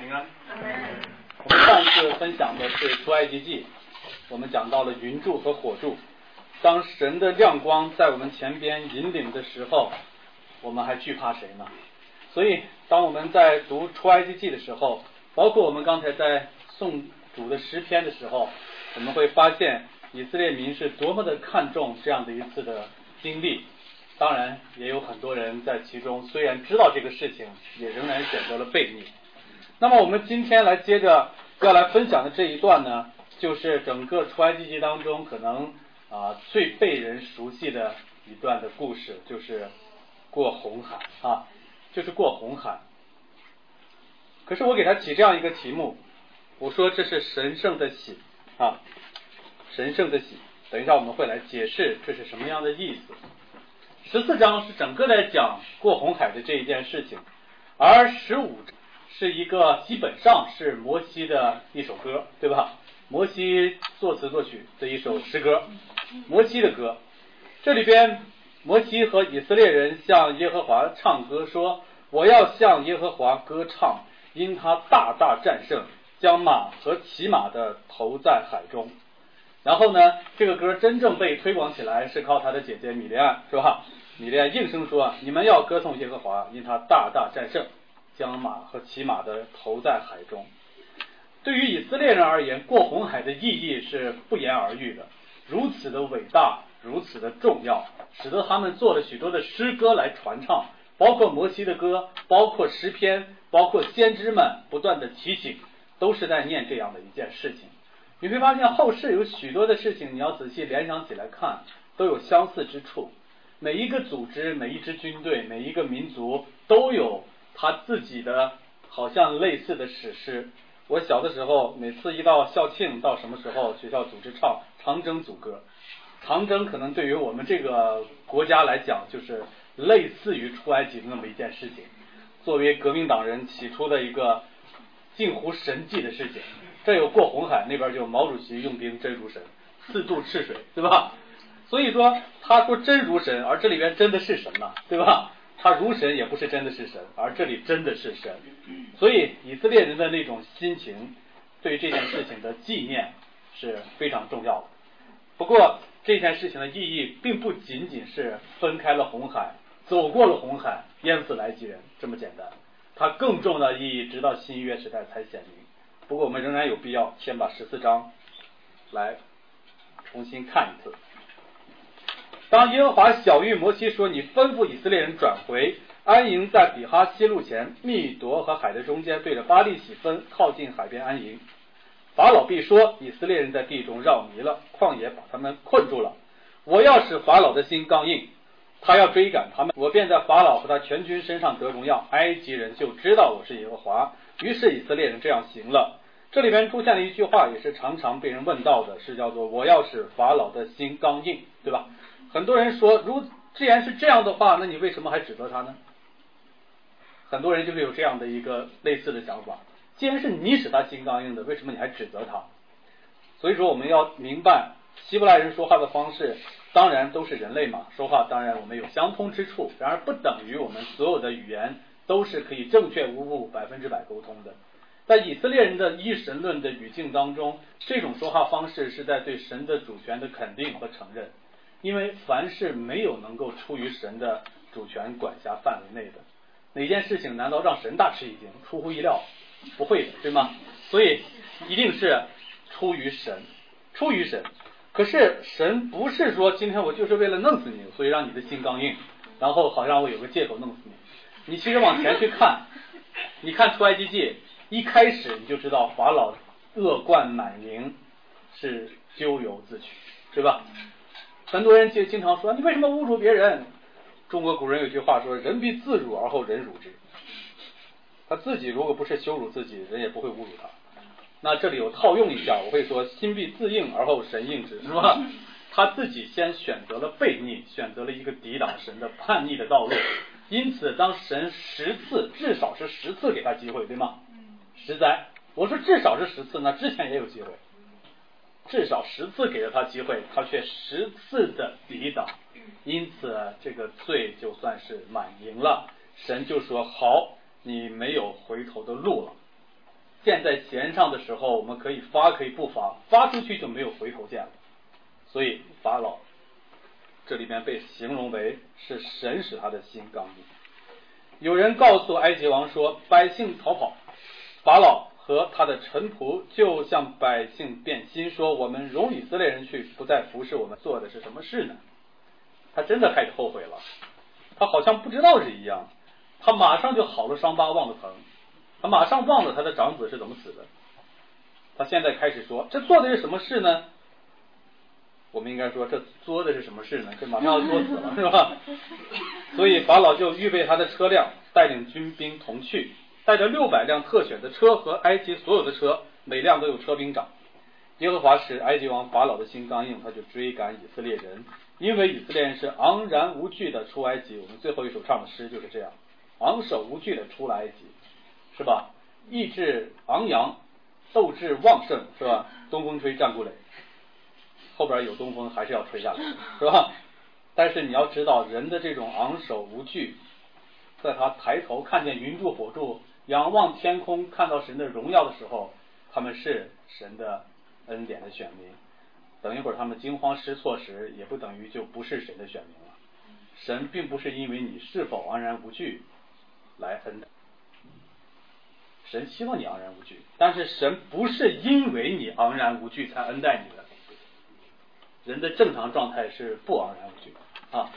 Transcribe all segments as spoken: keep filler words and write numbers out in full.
平安。我们上一次分享的是出埃及记，我们讲到了云柱和火柱。当神的亮光在我们前边引领的时候，我们还惧怕谁呢？所以当我们在读出埃及记的时候，包括我们刚才在诵主的诗篇的时候，我们会发现以色列民是多么的看重这样的一次的经历。当然也有很多人在其中虽然知道这个事情，也仍然选择了悖逆。那么我们今天来接着要来分享的这一段呢，就是整个出埃及记当中可能啊最被人熟悉的一段的故事，就是过红海啊，就是过红海。可是我给他起这样一个题目，我说这是神圣的喜啊，神圣的喜。等一下我们会来解释这是什么样的意思。十四章是整个在讲过红海的这一件事情，而十五是一个基本上是摩西的一首歌，对吧？摩西作词作曲的一首诗歌，摩西的歌。这里边摩西和以色列人向耶和华唱歌说，我要向耶和华歌唱，因他大大战胜，将马和骑马的投在海中。然后呢，这个歌真正被推广起来是靠他的姐姐米利暗，是吧？米利暗应声说，你们要歌颂耶和华，因他大大战胜，将马和骑马的投在海中。对于以色列人而言，过红海的意义是不言而喻的，如此的伟大，如此的重要，使得他们做了许多的诗歌来传唱，包括摩西的歌，包括诗篇，包括先知们不断的提醒，都是在念这样的一件事情。你会发现后世有许多的事情，你要仔细联想起来看，都有相似之处。每一个组织，每一支军队，每一个民族都有他自己的好像类似的史诗。我小的时候，每次一到校庆，到什么时候学校组织唱长征组歌，长征可能对于我们这个国家来讲，就是类似于出埃及的那么一件事情，作为革命党人起初的一个近乎神迹的事情。这有过红海，那边就有毛主席用兵真如神，四渡赤水，对吧？所以说他说真如神，而这里边真的是神呢，对吧？他如神也不是真的是神，而这里真的是神。所以以色列人的那种心情，对这件事情的纪念是非常重要的。不过这件事情的意义并不仅仅是分开了红海，走过了红海，淹死来几人这么简单，它更重要的意义直到新约时代才显明。不过我们仍然有必要先把十四章来重新看一次。当耶和华晓谕摩西说，你吩咐以色列人转回，安营在比哈西路前，密夺和海的中间，对着巴力喜分，靠近海边安营。法老必说，以色列人在地中绕迷了，旷野把他们困住了。我要使法老的心刚硬，他要追赶他们，我便在法老和他全军身上得荣耀，埃及人就知道我是耶和华。于是以色列人这样行了。这里边出现了一句话，也是常常被人问到的，是叫做我要使法老的心刚硬，对吧？很多人说，如既然是这样的话，那你为什么还指责他呢？很多人就会有这样的一个类似的想法，既然是你使他心刚硬的，为什么你还指责他？所以说我们要明白，希伯来人说话的方式当然都是人类嘛，说话当然我们有相通之处，然而不等于我们所有的语言都是可以正确无误百分之百沟通的。在以色列人的一神论的语境当中，这种说话方式是在对神的主权的肯定和承认，因为凡是没有能够出于神的主权管辖范围内的，哪件事情难道让神大吃一惊，出乎意料？不会的，对吗？所以一定是出于神，出于神。可是神不是说今天我就是为了弄死你，所以让你的心刚硬，然后好让我有个借口弄死你。你其实往前去看，你看出埃及记一开始你就知道法老恶贯满盈，是咎由自取，对吧？很多人就经常说，你为什么侮辱别人？中国古人有句话说，人必自辱而后人辱之。他自己如果不是羞辱自己，人也不会侮辱他。那这里有套用一下，我会说心必自应而后神应之，是吧？他自己先选择了悖逆，选择了一个抵挡神的叛逆的道路。因此当神十次，至少是十次给他机会，对吗？十灾，我说至少是十次，那之前也有机会，至少十次给了他机会，他却十次的抵挡，因此这个罪就算是满盈了。神就说好，你没有回头的路了。 箭在弦上的时候，我们可以发可以不发，发出去就没有回头箭了。所以法老这里面被形容为是神使他的心刚硬。有人告诉埃及王说，百姓逃跑，法老和他的臣仆就向百姓变心，说我们容以色列人去，不再服侍我们，做的是什么事呢？他真的开始后悔了，他好像不知道是一样，他马上就好了伤疤忘了疼，他马上忘了他的长子是怎么死的。他现在开始说，这做的是什么事呢？我们应该说，这作的是什么事呢？这马上要作死了，是吧？所以法老就预备他的车辆，带领军兵同去，带着六百辆特选的车和埃及所有的车，每辆都有车兵长。耶和华使埃及王法老的心刚硬，他就追赶以色列人，因为以色列人是昂然无惧的出埃及。我们最后一首唱的诗就是这样，昂首无惧的出了埃及，是吧？意志昂扬，斗志旺盛，是吧？东风吹，战鼓擂，后边有东风还是要吹下来，是吧？但是你要知道，人的这种昂首无惧，在他抬头看见云柱火柱，仰望天空，看到神的荣耀的时候，他们是神的恩典的选民。等一会儿他们惊慌失措时，也不等于就不是神的选民了。神并不是因为你是否昂然无惧来恩待，神希望你昂然无惧，但是神不是因为你昂然无惧才恩待你的。人的正常状态是不昂然无惧啊。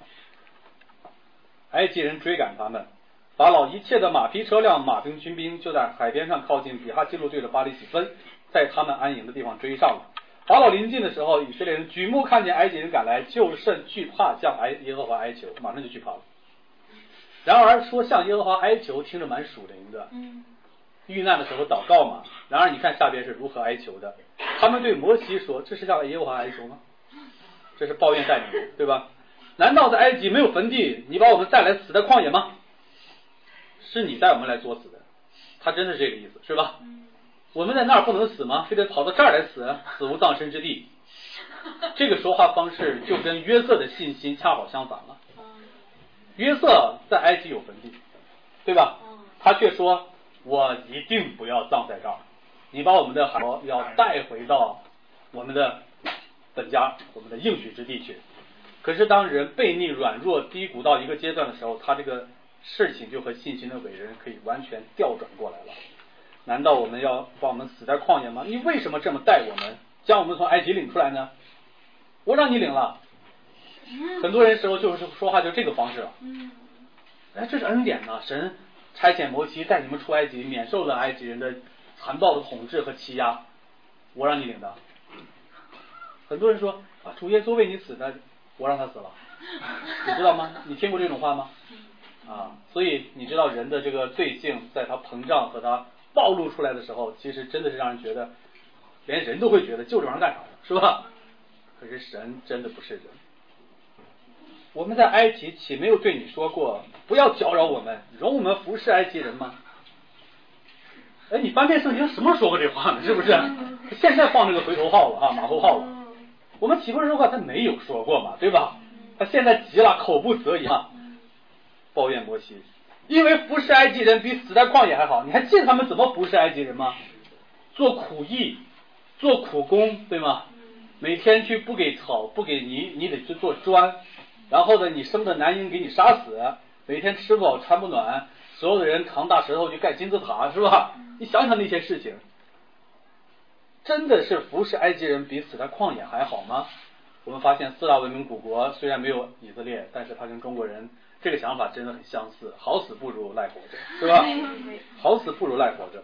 埃及人追赶他们，法老一切的马匹车辆、马兵军兵就在海边上靠近比哈基路对着巴黎喜分，在他们安营的地方追上了。法老临近的时候，以色列人举目看见埃及人赶来，就甚惧怕，向埃耶和华哀求，马上就惧怕了。然而说向耶和华哀求，听着蛮属灵的，遇难的时候祷告嘛。然而你看下边是如何哀求的，他们对摩西说，这是向耶和华哀求吗？这是抱怨带领，对吧？难道在埃及没有坟地，你把我们带来死在旷野吗？是你带我们来作死的，他真的是这个意思，是吧？我们在那儿不能死吗？非得跑到这儿来死，死无葬身之地。这个说话方式就跟约瑟的信心恰好相反了。约瑟在埃及有坟地，对吧？他却说，我一定不要葬在这儿，你把我们的孩子要带回到我们的本家，我们的应许之地去。可是当人悖逆、软弱、低谷到一个阶段的时候，他这个事情就和信心的伟人可以完全调转过来了。难道我们要把我们死在旷野吗？你为什么这么待我们，将我们从埃及领出来呢？我让你领了。很多人时候就是说话就这个方式了。哎，这是恩典呐，神差遣摩西带你们出埃及，免受了埃及人的残暴的统治和欺压，我让你领的。很多人说啊，主耶稣为你死的，我让他死了，你知道吗？你听过这种话吗？啊，所以你知道人的这个罪性，在他膨胀和他暴露出来的时候，其实真的是让人觉得，连人都会觉得就这玩意儿干啥的，是吧？可是神真的不是人。我们在埃及岂没有对你说过，不要搅扰我们，容我们服侍埃及人吗？哎，你翻遍圣经什么时候说过这话呢？是不是？现在放这个回头号了啊，马后炮了。我们岂不是说过他没有说过嘛，对吧？他现在急了，口不择言啊，抱怨摩西，因为服侍埃及人比死在旷野还好。你还记得他们怎么服侍埃及人吗？做苦役，做苦工，对吗？每天去不给草不给泥，你得去做砖，然后呢，你生的男婴给你杀死，每天吃不饱穿不暖，所有的人扛大石头去盖金字塔，是吧？你想想那些事情，真的是服侍埃及人比死在旷野还好吗？我们发现四大文明古国虽然没有以色列，但是它跟中国人这个想法真的很相似，好死不如赖活着，是吧？好死不如赖活着。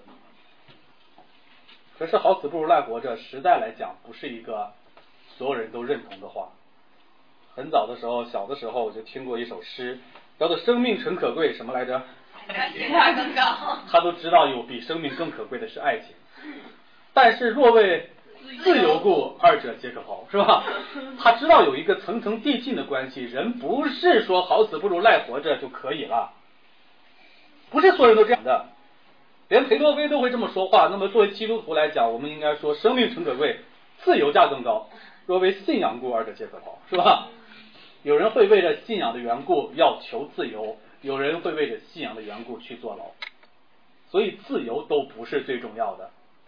可是好死不如赖活着，实在来讲不是一个所有人都认同的话。很早的时候，小的时候我就听过一首诗，叫做生命诚可贵，什么来着？ 更高。 他都知道有比生命更可贵的是爱情，但是若为自由故，二者皆可抛，是吧？他知道有一个层层递进的关系，人不是说好死不如赖活着就可以了，不是所有人都这样的，连裴多菲都会这么说话。那么作为基督徒来讲，我们应该说生命诚可贵，自由价更高，若为信仰故，二者皆可抛，是吧？有人会为了信仰的缘故要求自由，有人会为了信仰的缘故去坐牢。 所以自由都不是最重要的。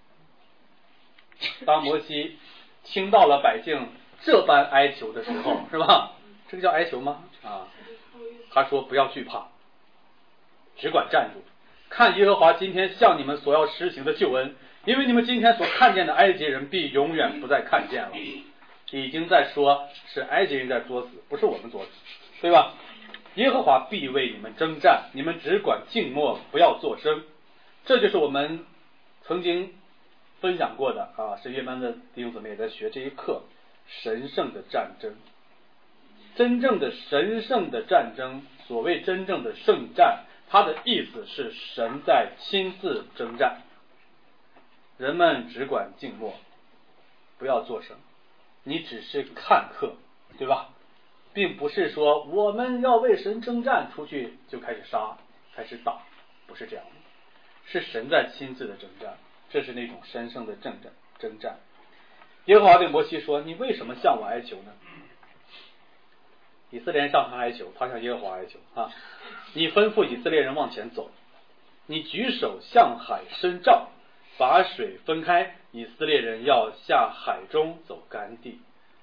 当摩西听到了百姓这般哀求的时候，是吧？这个叫哀求吗？啊，他说不要惧怕，只管站住，看耶和华今天向你们所要施行的救恩，因为你们今天所看见的埃及人必永远不再看见了。已经在说是埃及人在作死，不是我们作死，对吧？耶和华必为你们征战，你们只管静默，不要作声。这就是我们曾经分享过的啊，神学班的弟兄姊妹也在学这一课，神圣的战争。真正的神圣的战争，所谓真正的圣战，它的意思是神在亲自征战，人们只管静默，不要作声。你只是看客，对吧？并不是说我们要为神征战，出去就开始杀开始打，不是这样的，是神在亲自的征战，这是那种神圣的征战征战。耶和华对摩西说，你为什么向我哀求呢？以色列人向他哀求，他向耶和华哀求啊！你吩咐以色列人往前走，你举手向海伸杖，把水分开，以色列人要下海中走干地。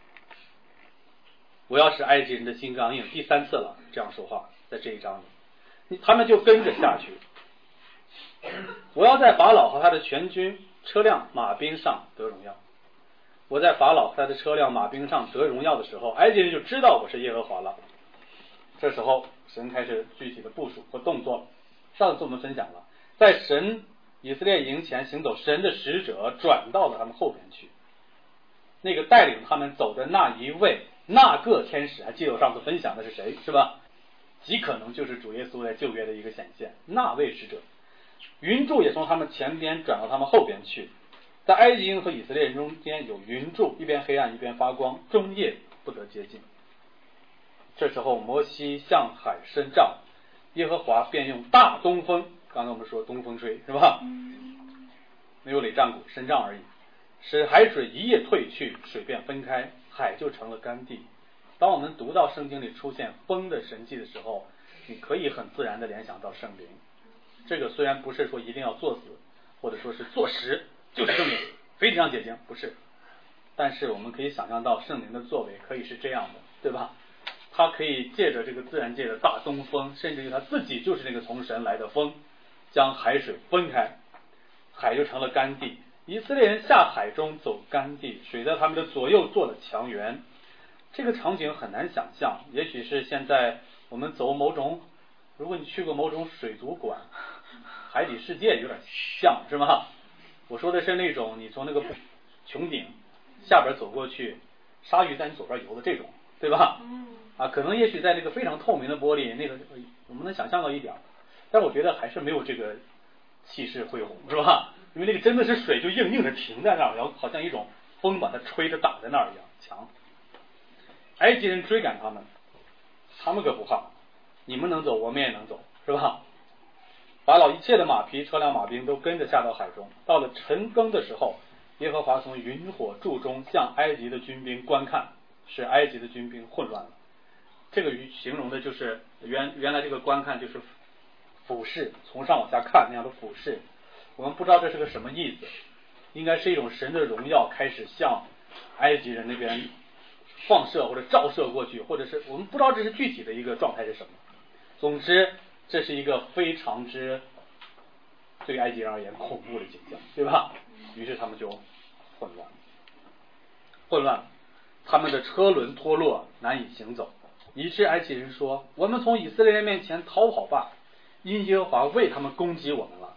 我要使埃及人的心刚硬，第三次了这样说话，在这一章里，他们就跟着下去。我要在法老和他的全军车辆马兵上得荣耀。我在法老和他的车辆马兵上得荣耀的时候，埃及人就知道我是耶和华了。这时候神开始具体的部署和动作。上次我们分享了，在神以色列营前行走，神的使者转到了他们后边去。那个带领他们走的那一位那个天使，还记得我上次分享的是谁，是吧？极可能就是主耶稣在旧约的一个显现，那位使者。云柱也从他们前边转到他们后边去，在埃及人和以色列人中间有云柱，一边黑暗一边发光，终夜不得接近。这时候摩西向海伸杖，耶和华便用大东风，刚才我们说东风吹是吧？没有垒战鼓，伸杖而已，使海水一夜退去，水便分开，海就成了干地。当我们读到圣经里出现风的神迹的时候，你可以很自然的联想到圣灵。这个虽然不是说一定要作死，或者说是作实就是圣灵，非常解经，不是。但是我们可以想象到圣灵的作为可以是这样的，对吧？他可以借着这个自然界的大东风，甚至于他自己就是那个从神来的风，将海水分开，海就成了干地。以色列人下海中走干地，水在他们的左右做了墙垣。这个场景很难想象，也许是现在我们走某种，如果你去过某种水族馆，海底世界有点像，是吗？我说的是那种你从那个穹顶下边走过去，鲨鱼在你左边游的这种，对吧？啊，可能也许在那个非常透明的玻璃，那个我们能想象到一点，但我觉得还是没有这个气势恢宏，是吧？因为那个真的是水就硬硬的停在那儿，然后好像一种风把它吹着打在那儿一样强。埃及人追赶他们，他们可不怕，你们能走我们也能走，是吧？法老一切的马匹车辆马兵都跟着下到海中。到了晨更的时候，耶和华从云火柱中向埃及的军兵观看，使埃及的军兵混乱了。这个语形容的就是原原来这个观看就是俯视，从上往下看那样的俯视。我们不知道这是个什么意思，应该是一种神的荣耀开始向埃及人那边放射或者照射过去，或者是我们不知道这是具体的一个状态是什么。总之这是一个非常之对埃及人而言恐怖的景象，对吧？于是他们就混乱混乱他们的车轮脱落，难以行走，以致埃及人说，我们从以色列人面前逃跑吧，因耶和华为他们攻击我们了。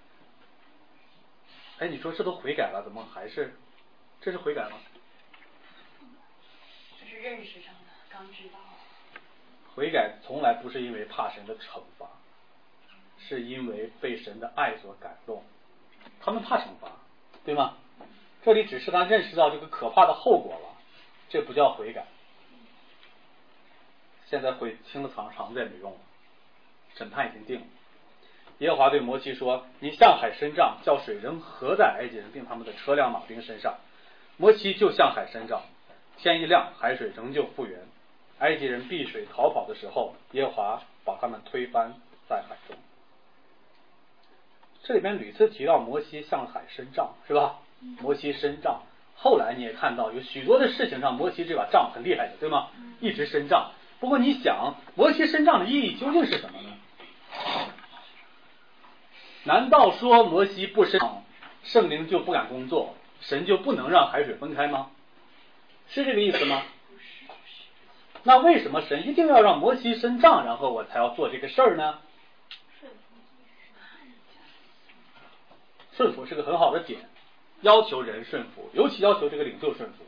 哎，你说这都悔改了，怎么还是这是悔改吗？ 这是认识上的，刚知道。 悔改从来不是因为怕神的惩罚，是因为被神的爱所感动。他们怕惩罚，对吗？这里只是他认识到这个可怕的后果了，这不叫悔改。现在悔清了肠肠子也没用了，审判已经定了。耶和华对摩西说，你向海伸杖，叫水仍合在埃及人并他们的车辆马兵身上。摩西就向海伸杖，天一亮，海水仍旧复原。埃及人避水逃跑的时候，耶和华把他们推翻在海中。 这里边屡次提到摩西向海伸杖，是吧？摩西伸杖，后来你也看到有许多的事情上，摩西这把杖很厉害的，对吗？一直伸杖。不过你想，摩西伸杖的意义究竟是什么呢？难道说摩西不伸杖，圣灵就不敢工作，神就不能让海水分开吗？是这个意思吗？那为什么神一定要让摩西伸杖，然后我才要做这个事儿呢？顺服是个很好的点，要求人顺服，尤其要求这个领袖顺服。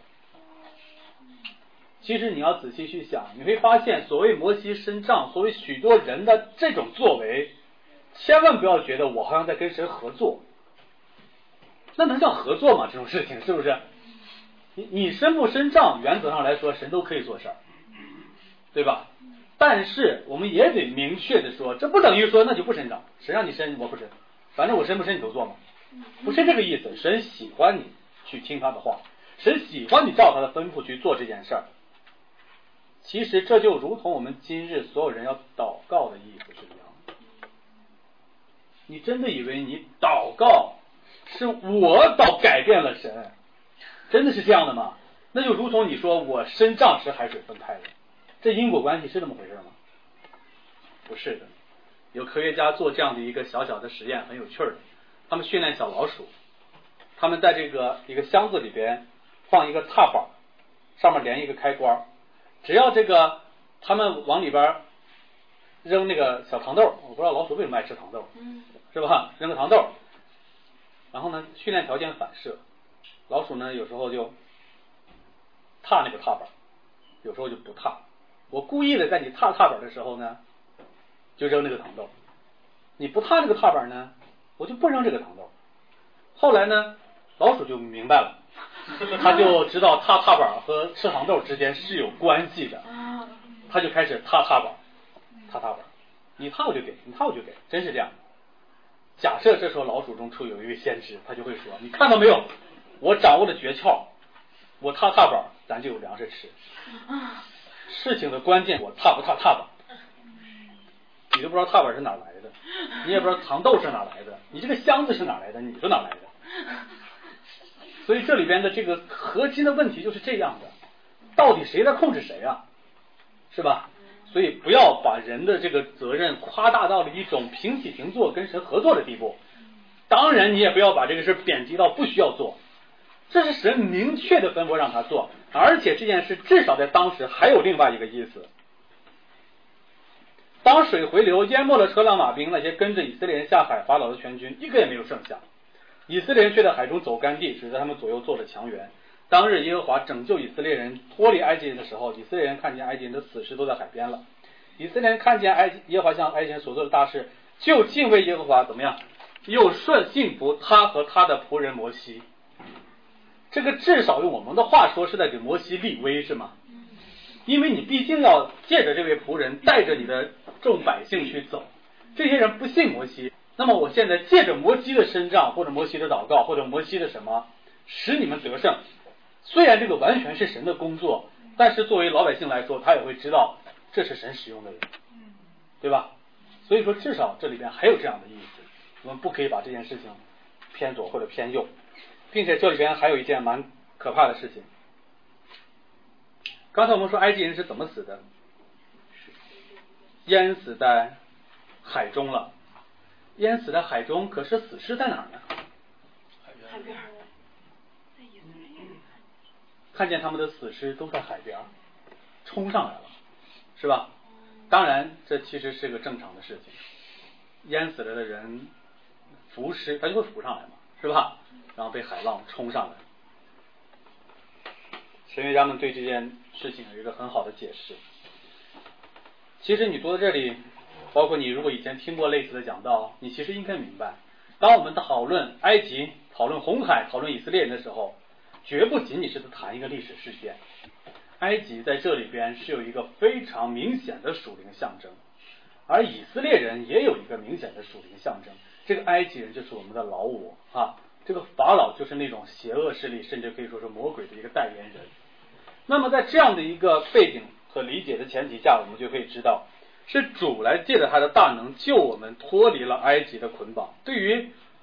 其实你要仔细去想，你会发现所谓摩西伸杖，所谓许多人的这种作为，千万不要觉得我好像在跟神合作，那能叫合作吗？这种事情是不是？你你伸不伸杖，原则上来说神都可以做事儿，对吧？但是我们也得明确的说，这不等于说那就不伸杖，神让你伸我不伸，反正我伸不伸你都做嘛，不是这个意思。神喜欢你去听他的话，神喜欢你照他的吩咐去做这件事儿。其实这就如同我们今日所有人要祷告的意思是一样的。你真的以为你祷告是我祷改变了神，真的是这样的吗？那就如同你说我伸杖使海水分开了，这因果关系是这么回事吗？不是的。有科学家做这样的一个小小的实验，很有趣的。他们训练小老鼠，他们在这个一个箱子里边放一个踏板，上面连一个开关，只要这个他们往里边扔那个小糖豆，我不知道老鼠为什么爱吃糖豆，是吧？扔个糖豆，然后呢，训练条件反射，老鼠呢有时候就踏那个踏板，有时候就不踏。我故意的在你踏踏板的时候呢，就扔那个糖豆；你不踏那个踏板呢，我就不扔这个糖豆。后来呢，老鼠就明白了，他就知道踏踏板和吃糖豆之间是有关系的，他就开始踏踏板，踏踏板，你踏我就给，你踏我就给，真是这样。假设这时候老鼠中出有一位先知，他就会说：“你看到没有？我掌握了诀窍，我踏踏板，咱就有粮食吃。事情的关键，我踏不踏踏板。你都不知道踏板是哪来的，你也不知道糖豆是哪来的，你这个箱子是哪来的，你是哪来的？所以这里边的这个核心的问题就是这样的，到底谁在控制谁啊？是吧？所以不要把人的这个责任夸大到了一种平起平坐跟神合作的地步。当然你也不要把这个事贬低到不需要做，这是神明确的吩咐让他做，而且这件事至少在当时还有另外一个意思。当水回流淹没了车辆马兵，那些跟着以色列人下海法老的全军一个也没有剩下，以色列人却在海中走干地，只在他们左右做了墙垣。当日耶和华拯救以色列人脱离埃及人的时候，以色列人看见埃及人的死尸都在海边了。以色列人看见埃及耶和华向埃及人所做的大事，就敬畏耶和华，怎么样？又顺信服他和他的仆人摩西。这个至少用我们的话说是在给摩西立威，是吗？因为你毕竟要借着这位仆人带着你的众百姓去走，这些人不信摩西，那么我现在借着摩西的伸杖，或者摩西的祷告，或者摩西的什么，使你们得胜。虽然这个完全是神的工作，但是作为老百姓来说，他也会知道这是神使用的人，对吧？所以说至少这里边还有这样的意思，我们不可以把这件事情偏左或者偏右，并且这里边还有一件蛮可怕的事情。刚才我们说埃及人是怎么死的？淹死在海中了。淹死在海中，可是死尸在哪儿呢？ 海边。 看见他们的死尸都在海边，冲上来了，是吧？当然，这其实是个正常的事情。淹死了的人浮尸，他就会浮上来嘛，是吧？然后被海浪冲上来。神学家们对这件事情有一个很好的解释。其实你读到这里，包括你如果以前听过类似的讲道，你其实应该明白，当我们讨论埃及、讨论红海、讨论以色列人的时候，绝不仅仅是在谈一个历史事件。埃及在这里边是有一个非常明显的属灵象征，而以色列人也有一个明显的属灵象征。这个埃及人就是我们的老我啊，这个法老就是那种邪恶势力，甚至可以说是魔鬼的一个代言人。那么在这样的一个背景和理解的前提下，我们就可以知道，是主来借着他的大能救我们脱离了埃及的捆绑。对于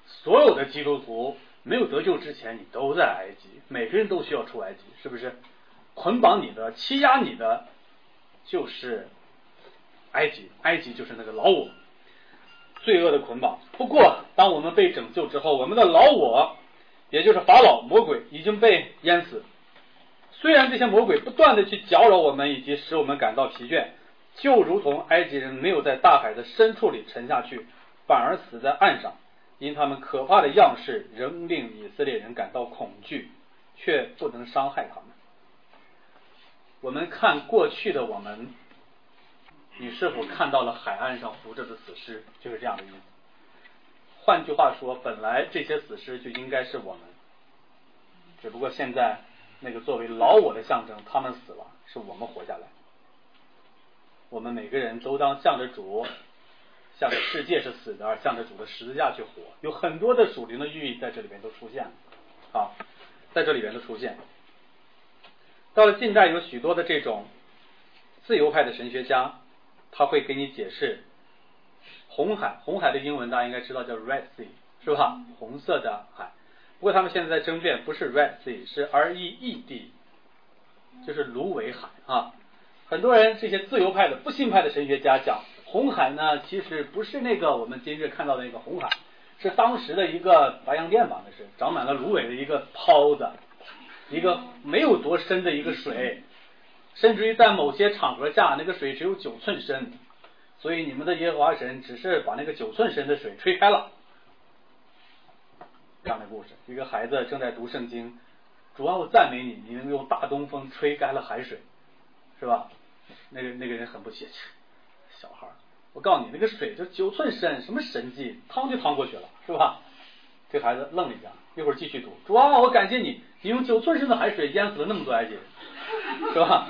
所有的基督徒没有得救之前，你都在埃及，每个人都需要出埃及，是不是？捆绑你的、欺压你的就是埃及，埃及就是那个老我，罪恶的捆绑。不过当我们被拯救之后，我们的老我也就是法老魔鬼已经被淹死。虽然这些魔鬼不断的去搅扰我们以及使我们感到疲倦，就如同埃及人没有在大海的深处里沉下去，反而死在岸上，因他们可怕的样式仍令以色列人感到恐惧，却不能伤害他们。我们看过去的我们，你是否看到了海岸上浮着的死尸？就是这样的意思。换句话说，本来这些死尸就应该是我们，只不过现在那个作为老我的象征，他们死了，是我们活下来。我们每个人都当向着主，向着世界是死的，而向着主的十字架去活。有很多的属灵的寓意在这里边都出现了，啊，在这里边都出现。到了近代，有许多的这种自由派的神学家，他会给你解释红海，红海的英文大家应该知道叫 Red Sea， 是吧？红色的海。不过他们现在在争辩，不是 Red Sea， 是 R E E D， 就是芦苇海啊。很多人这些自由派的不信派的神学家讲，红海呢其实不是那个我们今日看到的那个红海，是当时的一个白洋淀吧，那是长满了芦苇的一个泡子，一个没有多深的一个水，甚至于在某些场合下那个水只有九寸深，所以你们的耶和华神只是把那个九寸深的水吹开了。这样的故事，一个孩子正在读圣经，主啊我赞美你，你能用大东风吹干了海水，是吧？那个那个人很不屑，小孩，我告诉你，那个水就九寸深，什么神迹，趟就趟过去了，是吧？这孩子愣了一下，一会儿继续读，主啊我感谢你，你用九寸深的海水淹死了那么多埃及人，是吧？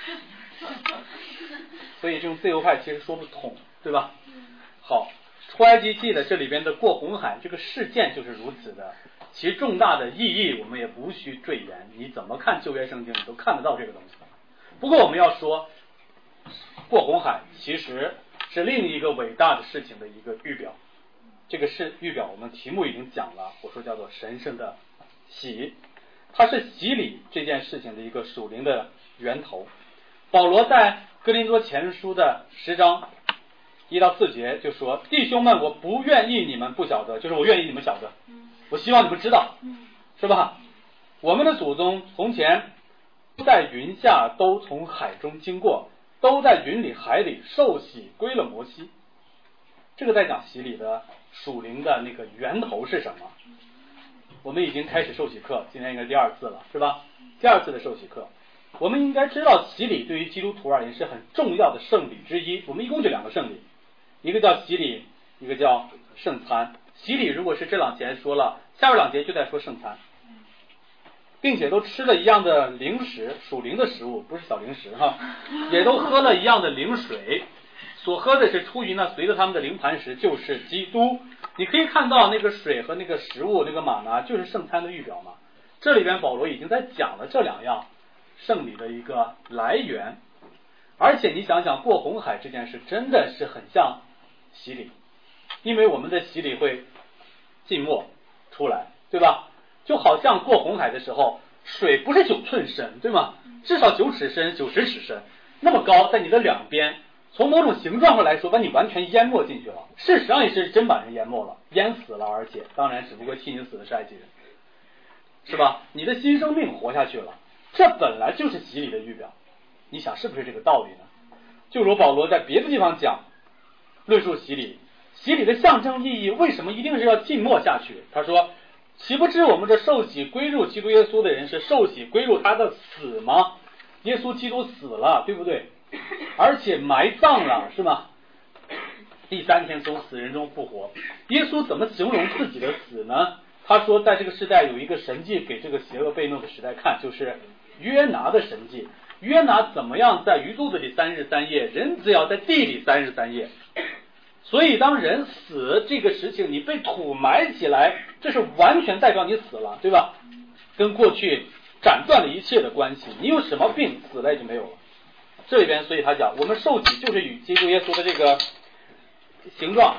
所以这种自由派其实说不通，对吧？好，出埃及记的这里边的过红海这个事件就是如此的，其重大的意义我们也无需赘言，你怎么看旧约圣经你都看得到这个东西。不过我们要说，过红海其实是另一个伟大的事情的一个预表。这个是预表，我们题目已经讲了，我说叫做神圣的洗，它是洗礼这件事情的一个属灵的源头。保罗在哥林多前书的十章一到四节就说，弟兄们，我不愿意你们不晓得，就是我愿意你们晓得，我希望你们知道，是吧？我们的祖宗从前在云下，都从海中经过，都在云里海里受洗归了摩西。这个在讲洗礼的属灵的那个源头是什么？我们已经开始受洗课，今天应该第二次了，是吧？第二次的受洗课，我们应该知道洗礼对于基督徒而言是很重要的圣礼之一。我们一共就两个圣礼，一个叫洗礼，一个叫圣餐。洗礼如果是这两节说了，下边两节就在说圣餐，并且都吃了一样的零食，属灵的食物，不是小零食哈，也都喝了一样的灵水，所喝的是出于呢随着他们的灵磐石，就是基督。你可以看到那个水和那个食物，那个玛拿就是圣餐的预表嘛。这里边保罗已经在讲了这两样圣礼的一个来源，而且你想想过红海这件事真的是很像洗礼，因为我们的洗礼会浸没出来，对吧？就好像过红海的时候，水不是九寸深，对吗？至少九尺深、九十尺深，那么高，在你的两边，从某种形状上来说，把你完全淹没进去了。事实上也是真把人淹没了，淹死了，而且当然只不过替你死的是埃及人，是吧？你的新生命活下去了，这本来就是洗礼的预表。你想是不是这个道理呢？就如保罗在别的地方讲，论述洗礼，洗礼的象征意义为什么一定是要浸没下去？他说，岂不知我们这受洗归入基督耶稣的人是受洗归入他的死吗？耶稣基督死了，对不对？而且埋葬了，是吗？第三天从死人中复活。耶稣怎么形容自己的死呢？他说在这个时代有一个神迹给这个邪恶悖谬的时代看，就是约拿的神迹。约拿怎么样在鱼肚子里三日三夜，人只要在地里三日三夜。所以当人死这个事情，你被土埋起来，这是完全代表你死了，对吧？跟过去斩断了一切的关系，你有什么病死了也就没有了。这里边所以他讲，我们受洗就是与基督耶稣的这个形状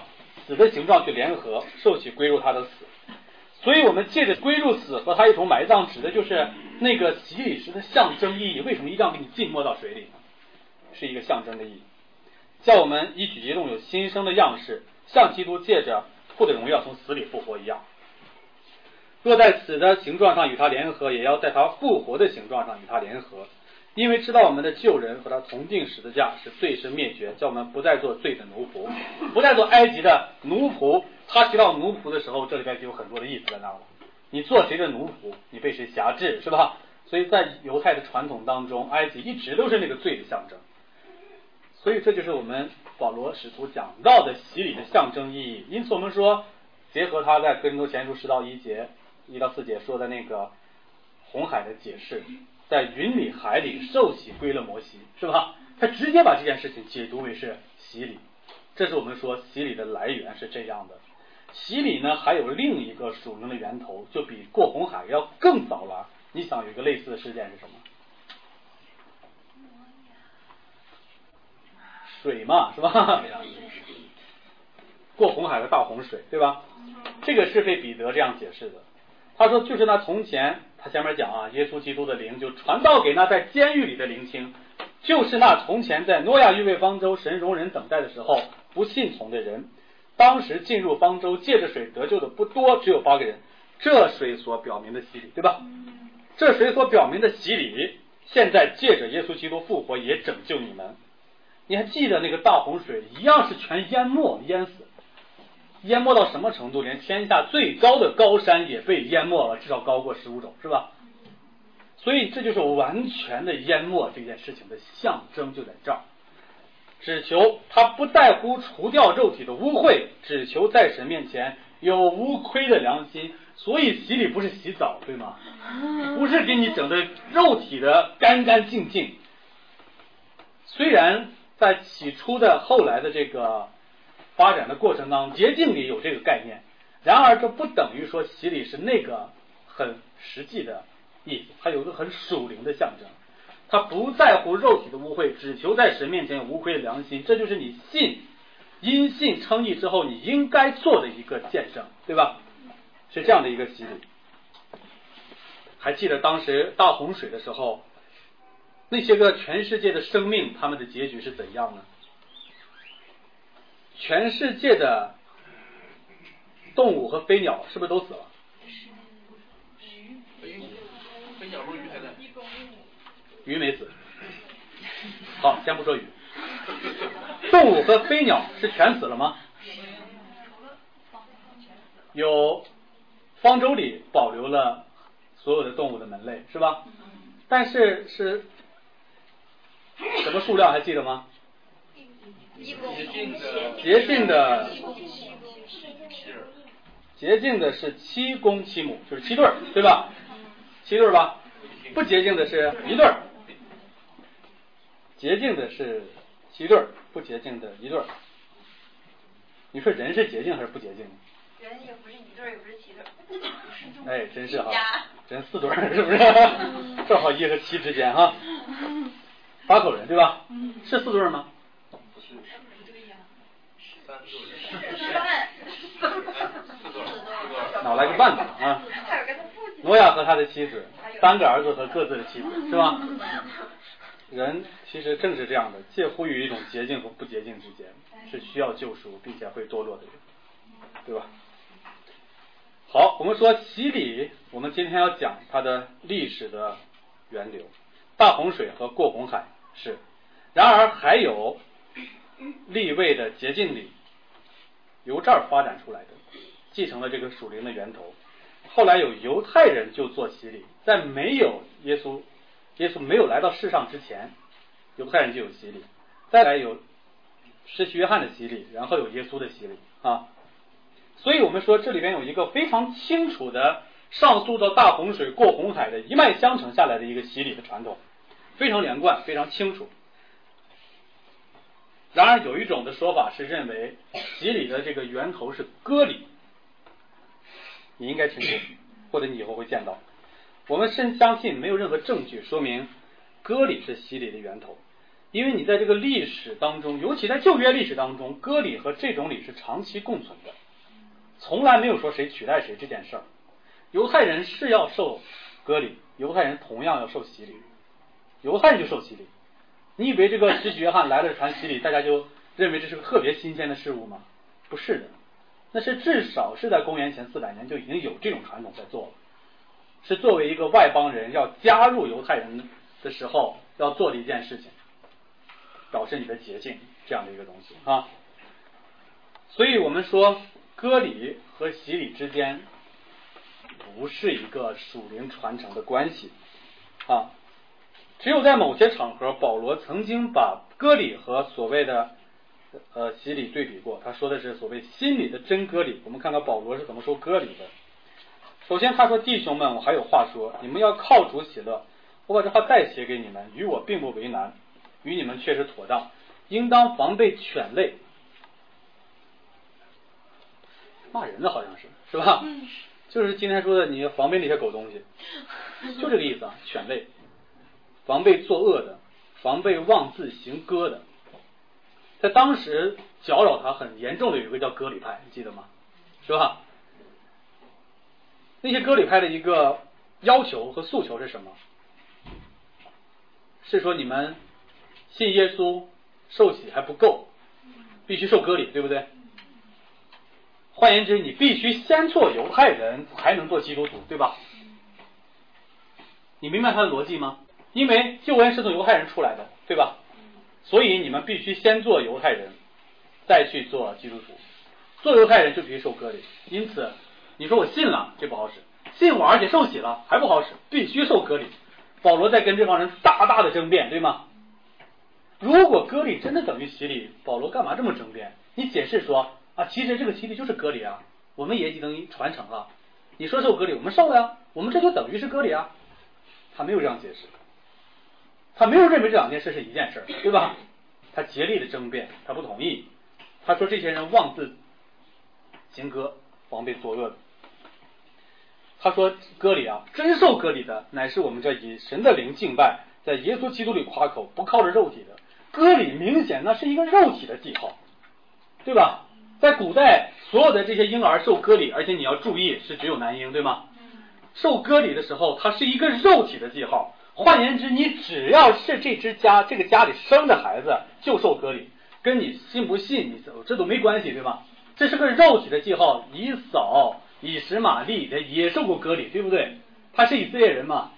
死的形状去联合，受洗归入他的死。所以我们借着归入死和他一同埋葬，指的就是那个洗礼时的象征意义。为什么一定要给你浸没到水里呢？是一个象征的意义，叫我们一举一动有新生的样式，像基督借着父的荣耀从死里复活一样。若在死的形状上与他联合，也要在他复活的形状上与他联合，因为知道我们的旧人和他同定十字架，使罪是灭绝，叫我们不再做罪的奴仆，不再做埃及的奴仆。他提到奴仆的时候，这里边就有很多的意思在那儿了。你做谁的奴仆，你被谁辖制，是吧？所以在犹太的传统当中，埃及一直都是那个罪的象征。所以这就是我们保罗使徒讲到的洗礼的象征意义。因此我们说，结合他在哥林多前书十到一节一到四节说的那个红海的解释，在云里海里受洗归了摩西，是吧？他直接把这件事情解读为是洗礼。这是我们说洗礼的来源是这样的。洗礼呢还有另一个属灵的源头，就比过红海要更早了。你想有一个类似的事件是什么？水嘛，是吧？过红海的大洪水，对吧？这个是被彼得这样解释的。他说就是那从前，他前面讲啊，耶稣基督的灵就传道给那在监狱里的灵听，就是那从前在诺亚预备方舟神容人等待的时候不信从的人，当时进入方舟借着水得救的不多，只有八个人。这水所表明的洗礼，对吧？这水所表明的洗礼，现在借着耶稣基督复活也拯救你们。你还记得那个大洪水一样是全淹没淹死，淹没到什么程度？连天下最高的高山也被淹没了，至少高过十五肘，是吧？所以这就是完全的淹没这件事情的象征，就在这儿。只求他不在乎除掉肉体的污秽，只求在神面前有无亏的良心。所以洗礼不是洗澡，对吗？不是给你整的肉体的干干净净。虽然在起初的后来的这个发展的过程当中，洁净里有这个概念，然而这不等于说洗礼是那个很实际的意思，它有一个很属灵的象征。他不在乎肉体的污秽，只求在神面前有无愧的良心。这就是你信因信称义之后你应该做的一个见证，对吧？是这样的一个洗礼。还记得当时大洪水的时候，那些个全世界的生命他们的结局是怎样呢？全世界的动物和飞鸟是不是都死了？ 飞鸟不是鱼还在？ 鱼没死。好，先不说鱼。动物和飞鸟是全死了吗？有方舟里保留了所有的动物的门类，是吧？但是是什么数量还记得吗？ 洁净的洁净的洁净的是七公七母，就是七对儿，对吧？七对儿吧？不洁净的是一对儿。洁净的是七对儿，不洁净的一对儿。你说人是洁净还是不洁净？ 人也不是一对儿，也不是七对儿。 哎，真是哈，真四对儿，是不是？正好一和七之间哈。八口人对吧？是四对儿吗？ 不是，三对儿。 哪来个半子啊？挪亚和他的妻子，三个儿子和各自的妻子，是吧？人其实正是这样的，介乎于一种洁净和不洁净之间，是需要救赎并且会堕落的人，对吧？好，我们说洗礼，我们今天要讲它的历史的源流，大洪水和过红海是，然而还有利未的洁净礼，由这儿发展出来的，继承了这个属灵的源头。后来有犹太人就做洗礼，在没有耶稣耶稣没有来到世上之前，犹太人就有洗礼，再来有施洗约翰的洗礼，然后有耶稣的洗礼啊。所以我们说这里边有一个非常清楚的上溯到大洪水过红海的一脉相承下来的一个洗礼的传统，非常连贯，非常清楚。然而有一种的说法是认为洗礼的这个源头是割礼，你应该听过，或者你以后会见到。我们深相信没有任何证据说明割礼是洗礼的源头， 因为你在这个历史当中，尤其在旧约历史当中，割礼和这种礼是长期共存的，从来没有说谁取代谁这件事儿。犹太人是要受割礼，犹太人同样要受洗礼，犹太人就受洗礼。你以为这个施洗约翰来了传洗礼，大家就认为这是个特别新鲜的事物吗？不是的，那是至少是在公元前四百年就已经有这种传统在做了，是作为一个外邦人要加入犹太人的时候要做的一件事情，表示你的洁净这样的一个东西啊。所以我们说割礼和洗礼之间不是一个属灵传承的关系啊。只有在某些场合，保罗曾经把割礼和所谓的呃洗礼对比过，他说的是所谓心里的真割礼。我们看看保罗是怎么说割礼的。首先他说，弟兄们，我还有话说，你们要靠主喜乐。我把这话再写给你们，与我并不为难，与你们确实妥当，应当防备犬类。骂人的好像是是吧？嗯，就是今天说的你防备那些狗东西，就这个意思啊，犬类。防备作恶的，防备妄自行割的。在当时搅扰他很严重的有一个叫割礼派，你记得吗？是吧？那些割礼派的一个要求和诉求是什么？是说你们信耶稣受洗还不够，必须受割礼，对不对？换言之，你必须先做犹太人才能做基督徒，对吧？你明白他的逻辑吗？因为救恩是从犹太人出来的，对吧？所以你们必须先做犹太人，再去做基督徒。做犹太人就必须受割礼，因此你说我信了，这不好使；信我而且受洗了，还不好使，必须受割礼。保罗在跟这帮人大大的争辩，对吗？如果割礼真的等于洗礼，保罗干嘛这么争辩？你解释说啊，其实这个洗礼就是割礼啊，我们也已经传承了。你说受割礼，我们受了呀，我们这就等于是割礼啊。他没有这样解释。他没有认为这两件事是一件事，对吧？他竭力的争辩，他不同意。他说这些人妄自行割，防备作恶的。他说割礼啊，真受割礼的，乃是我们这以神的灵敬拜，在耶稣基督里夸口，不靠着肉体的。割礼明显那是一个肉体的记号，对吧？在古代，所有的这些婴儿受割礼，而且你要注意是只有男婴，对吗？受割礼的时候，它是一个肉体的记号。换言之，你只要是这只家这个家里生的孩子就受割礼，跟你信不信你这都没关系，对吧？这是个肉体的记号。以扫、以实玛利的也受过割礼，对不对？他是以色列人吗？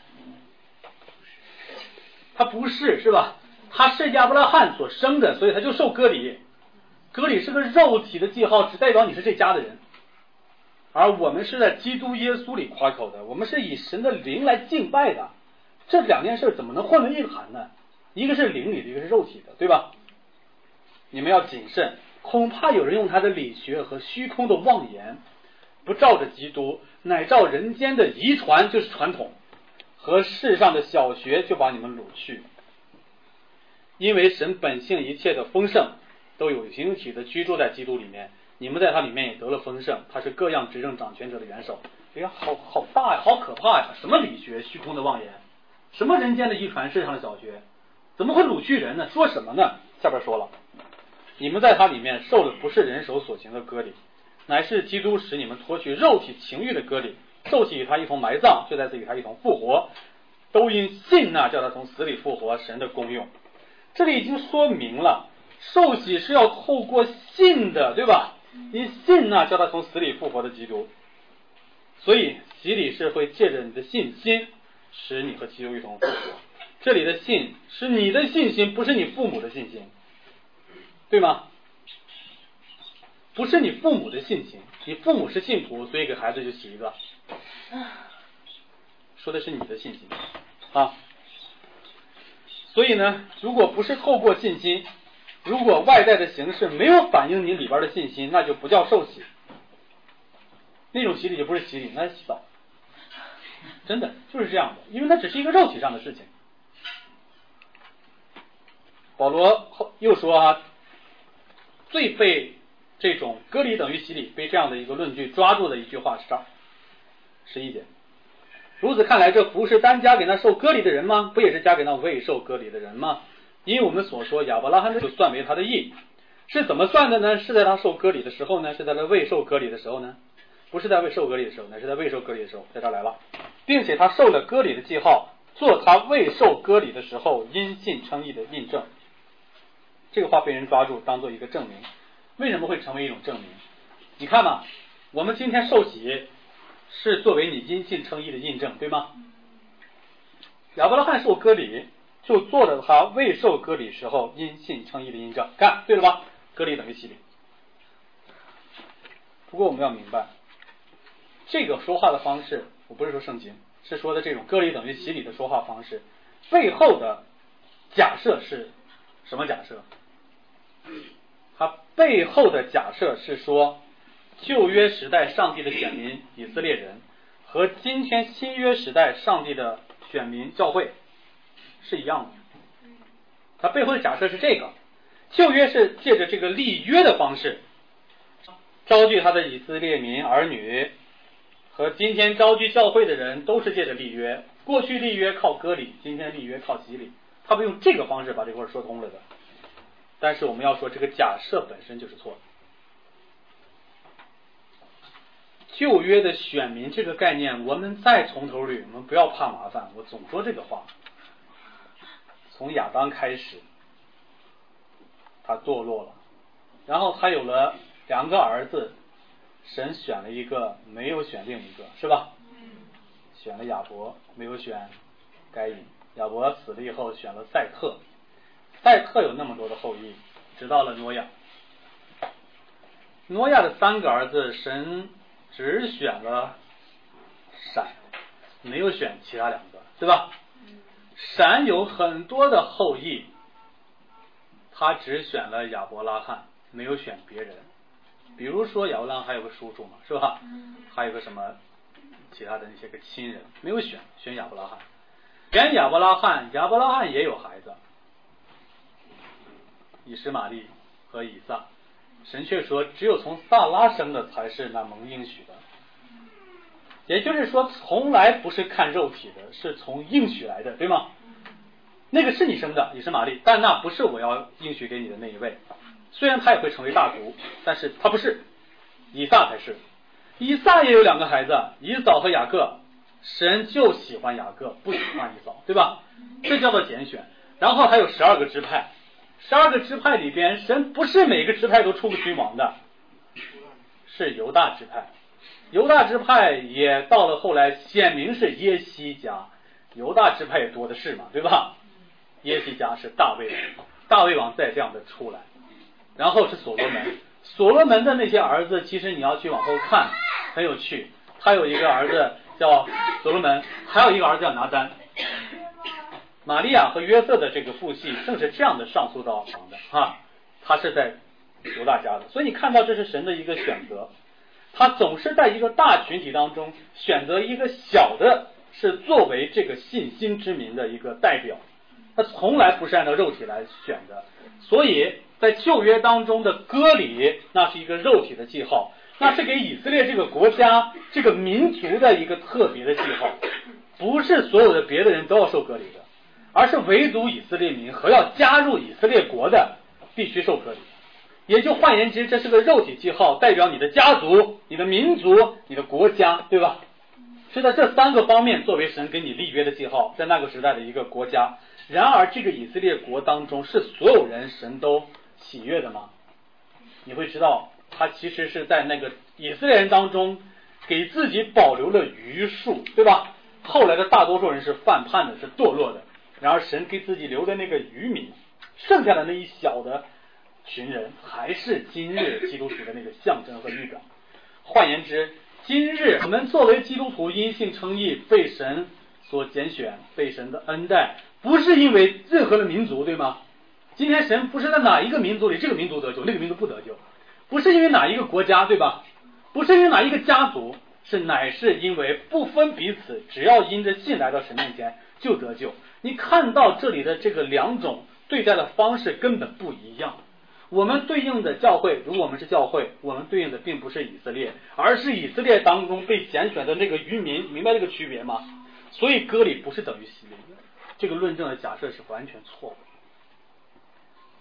他不是，是吧？他是亚伯拉罕所生的，所以他就受割礼。割礼是个肉体的记号，只代表你是这家的人。而我们是在基督耶稣里夸口的，我们是以神的灵来敬拜的。这两件事怎么能混为一谈呢？一个是灵里的，一个是肉体的，对吧？你们要谨慎，恐怕有人用他的理学和虚空的妄言，不照着基督，乃照人间的遗传，就是传统和世上的小学，就把你们掳去。因为神本性一切的丰盛都有形体的居住在基督里面，你们在他里面也得了丰盛，他是各样执政掌权者的元首。哎呀，好好大呀，好可怕呀！什么理学、虚空的妄言？什么人间的遗传，世上的小学？怎么会掳去人呢？说什么呢？下边说了，你们在他里面受的不是人手所行的割礼，乃是基督使你们脱去肉体情欲的割礼，受洗与他一同埋葬，就在此与他一同复活，都因信那叫他从死里复活神的功用。这里已经说明了，受洗是要透过信的，对吧？因信那叫他从死里复活的基督，所以洗礼是会借着你的信心使你和基督一同复活。这里的信是你的信心，不是你父母的信心，对吗？不是你父母的信心，你父母是信徒，所以给孩子就洗一个，说的是你的信心啊。所以呢，如果不是透过信心，如果外在的形式没有反映你里边的信心，那就不叫受洗。那种洗礼就不是洗礼，那是洗澡。真的就是这样的，因为它只是一个肉体上的事情。保罗又说啊，最被这种割礼等于洗礼被这样的一个论据抓住的一句话是这儿，十一节。如此看来，这福是单加给那受割礼的人吗？不也是加给那未受割礼的人吗？ 因为我们所说亚伯拉罕就算为他的义，是怎么算的呢？是在他受割礼的时候呢？是在他未受割礼的时候呢？不是在未受割礼的时候，乃是在未受割礼的时候，在这儿来了，并且他受了割礼的记号，做他未受割礼的时候因信称义的印证。这个话被人抓住当做一个证明。为什么会成为一种证明？你看嘛，我们今天受洗是作为你因信称义的印证，对吗？亚伯拉罕受割礼就做了他未受割礼时候因信称义的印证，看对了吧？割礼等于洗礼。不过我们要明白，这个说话的方式，我不是说圣经，是说的这种割礼等于洗礼的说话方式，背后的假设是什么假设？它背后的假设是说，旧约时代上帝的选民以色列人和今天新约时代上帝的选民教会是一样的。它背后的假设是这个，旧约是借着这个立约的方式招聚他的以色列民儿女，和今天招聚教会的人都是借着立约，过去立约靠割礼，今天立约靠洗礼，他们用这个方式把这块说通了的。但是我们要说这个假设本身就是错的。旧约的选民这个概念，我们再从头捋，我们不要怕麻烦，我总说这个话。从亚当开始，他堕落了，然后他有了两个儿子，神选了一个，没有选另一个，是吧？选了亚伯，没有选该隐。亚伯死了以后，选了赛特。赛特有那么多的后裔，直到了挪亚。挪亚的三个儿子，神只选了闪，没有选其他两个，对吧？闪有很多的后裔，他只选了亚伯拉罕，没有选别人。比如说亚伯拉罕还有个叔叔嘛，是吧？还有个什么其他的那些个亲人，没有选，选亚伯拉罕。选亚伯拉罕，亚伯拉罕也有孩子，以实玛利和以撒。神却说只有从撒拉生的才是那蒙应许的，也就是说从来不是看肉体的，是从应许来的，对吗？那个是你生的以实玛利，但那不是我要应许给你的那一位。虽然他也会成为大族，但是他不是，以撒才是。以撒也有两个孩子，以扫和雅各，神就喜欢雅各，不喜欢以扫，对吧？这叫做拣选。然后还有十二个支派，十二个支派里边，神不是每个支派都出个君王的，是犹大支派。犹大支派也到了后来显明是耶西家，犹大支派也多的是嘛，对吧？耶西家是大卫王，大卫王再这样的出来，然后是所罗门。所罗门的那些儿子，其实你要去往后看，很有趣。他有一个儿子叫所罗门，还有一个儿子叫拿单。玛利亚和约瑟的这个父系正是这样的上溯到王的哈，他是在犹大家的，所以你看到这是神的一个选择，他总是在一个大群体当中选择一个小的，是作为这个信心之民的一个代表，他从来不是按照肉体来选的。所以在旧约当中的割礼，那是一个肉体的记号，那是给以色列这个国家这个民族的一个特别的记号，不是所有的别的人都要受割礼的，而是唯独以色列民和要加入以色列国的必须受割礼。也就换言之，这是个肉体记号，代表你的家族、你的民族、你的国家，对吧？是在这三个方面作为神给你立约的记号，在那个时代的一个国家。然而这个以色列国当中，是所有人神都喜悦的吗？你会知道他其实是在那个以色列人当中给自己保留了余数，对吧？后来的大多数人是犯叛的，是堕落的，然而神给自己留的那个余民，剩下的那一小的群人，还是今日基督徒的那个象征和预表。换言之，今日我们作为基督徒因信称义，被神所拣选，被神的恩待，不是因为任何的民族，对吗？今天神不是在哪一个民族里这个民族得救，那个民族不得救，不是因为哪一个国家，对吧？不是因为哪一个家族，是乃是因为不分彼此，只要因着信来到神面前就得救。你看到这里的这个两种对待的方式根本不一样。我们对应的教会，如果我们是教会，我们对应的并不是以色列，而是以色列当中被拣选的那个渔民，明白这个区别吗？所以割礼不是等于洗礼，这个论证的假设是完全错的。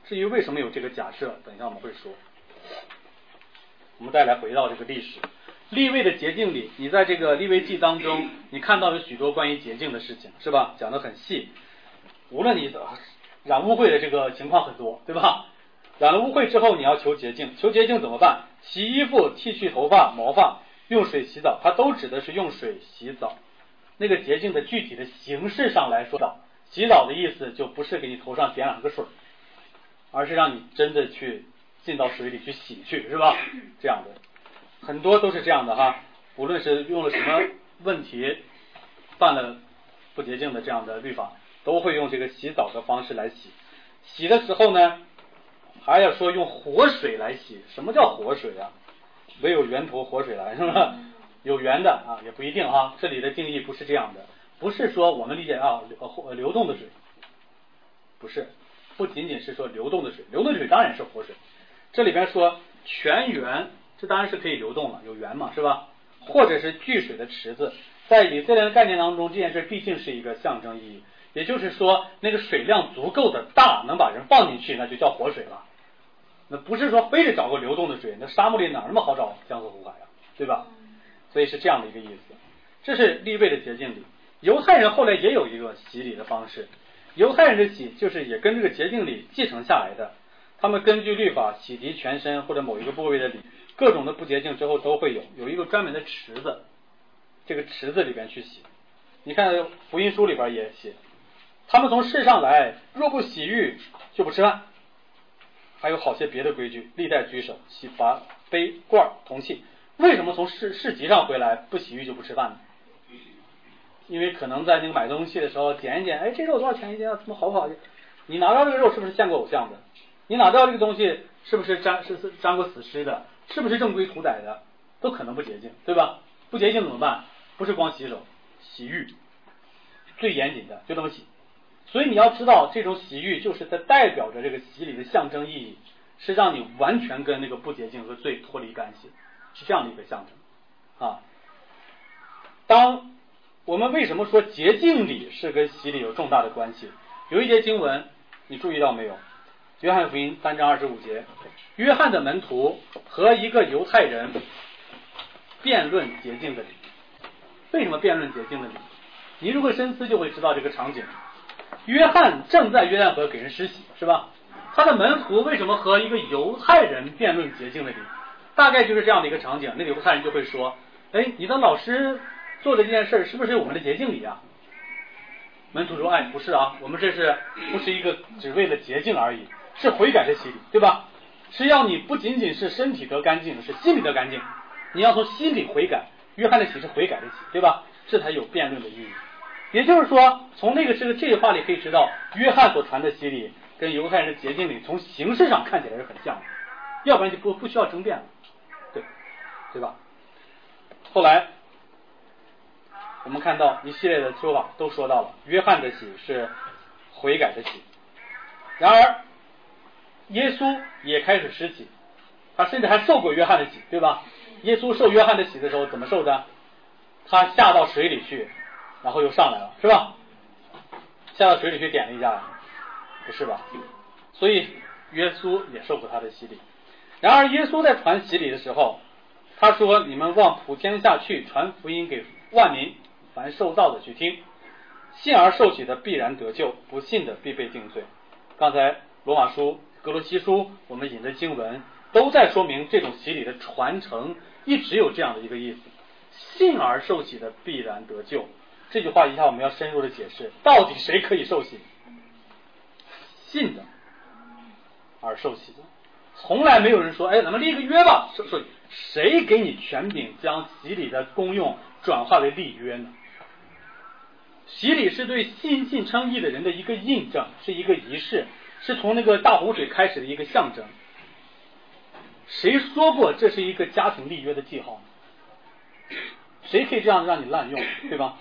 至于为什么有这个假设，等一下我们会说。我们再来回到这个历史，利未的洁净里，你在这个利未记当中，你看到有许多关于洁净的事情，是吧？讲得很细。无论你染污秽的这个情况很多，对吧？染了污秽之后，你要求洁净，求洁净怎么办？洗衣服、剃去头发、毛发，用水洗澡，它都指的是用水洗澡。那个洁净的具体的形式上来说的，洗澡的意思就不是给你头上点两个水，而是让你真的去进到水里去洗去，是吧？这样的很多都是这样的哈，无论是用了什么问题犯了不洁净的这样的律法，都会用这个洗澡的方式来洗。洗的时候呢，还要说用活水来洗。什么叫活水啊？唯有源头活水来，是吧？有源的啊，也不一定哈。这里的定义不是这样的，不是说我们理解啊流流动的水，不是，不仅仅是说流动的水，流动的水当然是活水。这里边说泉源，这当然是可以流动了，有源嘛，是吧？或者是聚水的池子，在以色列的概念当中，这件事毕竟是一个象征意义，也就是说那个水量足够的大，能把人放进去，那就叫活水了。那不是说非得找个流动的水，那沙漠里哪那么好找江河湖海呀，对吧？所以是这样的一个意思。这是利未的洁净礼。犹太人后来也有一个洗礼的方式，犹太人的洗就是也跟这个洁净礼继承下来的。他们根据律法洗涤全身或者某一个部位的礼，各种的不洁净之后都会有有一个专门的池子，这个池子里边去洗。你看福音书里边也写，他们从世上来，若不洗浴就不吃饭，还有好些别的规矩，历代居首，洗罚杯罐铜器。为什么从市市集上回来不洗浴就不吃饭呢？因为可能在那个买东西的时候点一点，哎，这肉多少钱一斤啊？怎么好不好？你拿到这个肉是不是见过偶像的？你拿到这个东西是不是沾是是沾过死尸的？是不是正规屠宰的？都可能不洁净，对吧？不洁净怎么办？不是光洗手，洗浴最严谨的就这么洗。所以你要知道，这种洗浴就是在代表着这个洗礼的象征意义，是让你完全跟那个不洁净和罪脱离干系，是这样的一个象征啊。当我们为什么说洁净礼是跟洗礼有重大的关系？有一节经文你注意到没有？约翰福音三章二十五节，约翰的门徒和一个犹太人辩论洁净的礼。为什么辩论洁净的礼？你如果深思就会知道这个场景。约翰正在约旦河给人施洗，是吧？他的门徒为什么和一个犹太人辩论洁净的礼？大概就是这样的一个场景。那个犹太人就会说，哎，你的老师做的这件事是不是我们的洁净礼啊？门徒说，哎，不是啊，我们这是不是一个只为了洁净而已，是悔改的洗礼，对吧？是要你不仅仅是身体得干净，是心里得干净，你要从心里悔改。约翰的洗是悔改的洗，对吧？这才有辩论的意义。也就是说，从那个这个这句话里可以知道，约翰所传的洗礼跟犹太人的洁净礼从形式上看起来是很像的，要不然就不不需要争辩了，对对吧？后来我们看到一系列的说法都说到了，约翰的洗是悔改的洗。然而耶稣也开始施洗，他甚至还受过约翰的洗，对吧？耶稣受约翰的洗的时候怎么受的？他下到水里去，然后又上来了，是吧？下到水里去点了一下，不是吧？所以耶稣也受过他的洗礼。然而耶稣在传洗礼的时候，他说，你们往普天下去，传福音给万民，凡受造的去听，信而受洗的必然得救，不信的必被定罪。刚才罗马书、哥罗西书我们引的经文都在说明这种洗礼的传承一直有这样的一个意思，信而受洗的必然得救。这句话一下我们要深入的解释，到底谁可以受洗？信的而受洗的，从来没有人说，哎，咱们立个约吧。所以谁给你权柄将洗礼的功用转化为立约呢？洗礼是对信信称义的人的一个印证，是一个仪式，是从那个大湖水开始的一个象征。谁说过这是一个家庭立约的记号呢？谁可以这样让你滥用，对吧？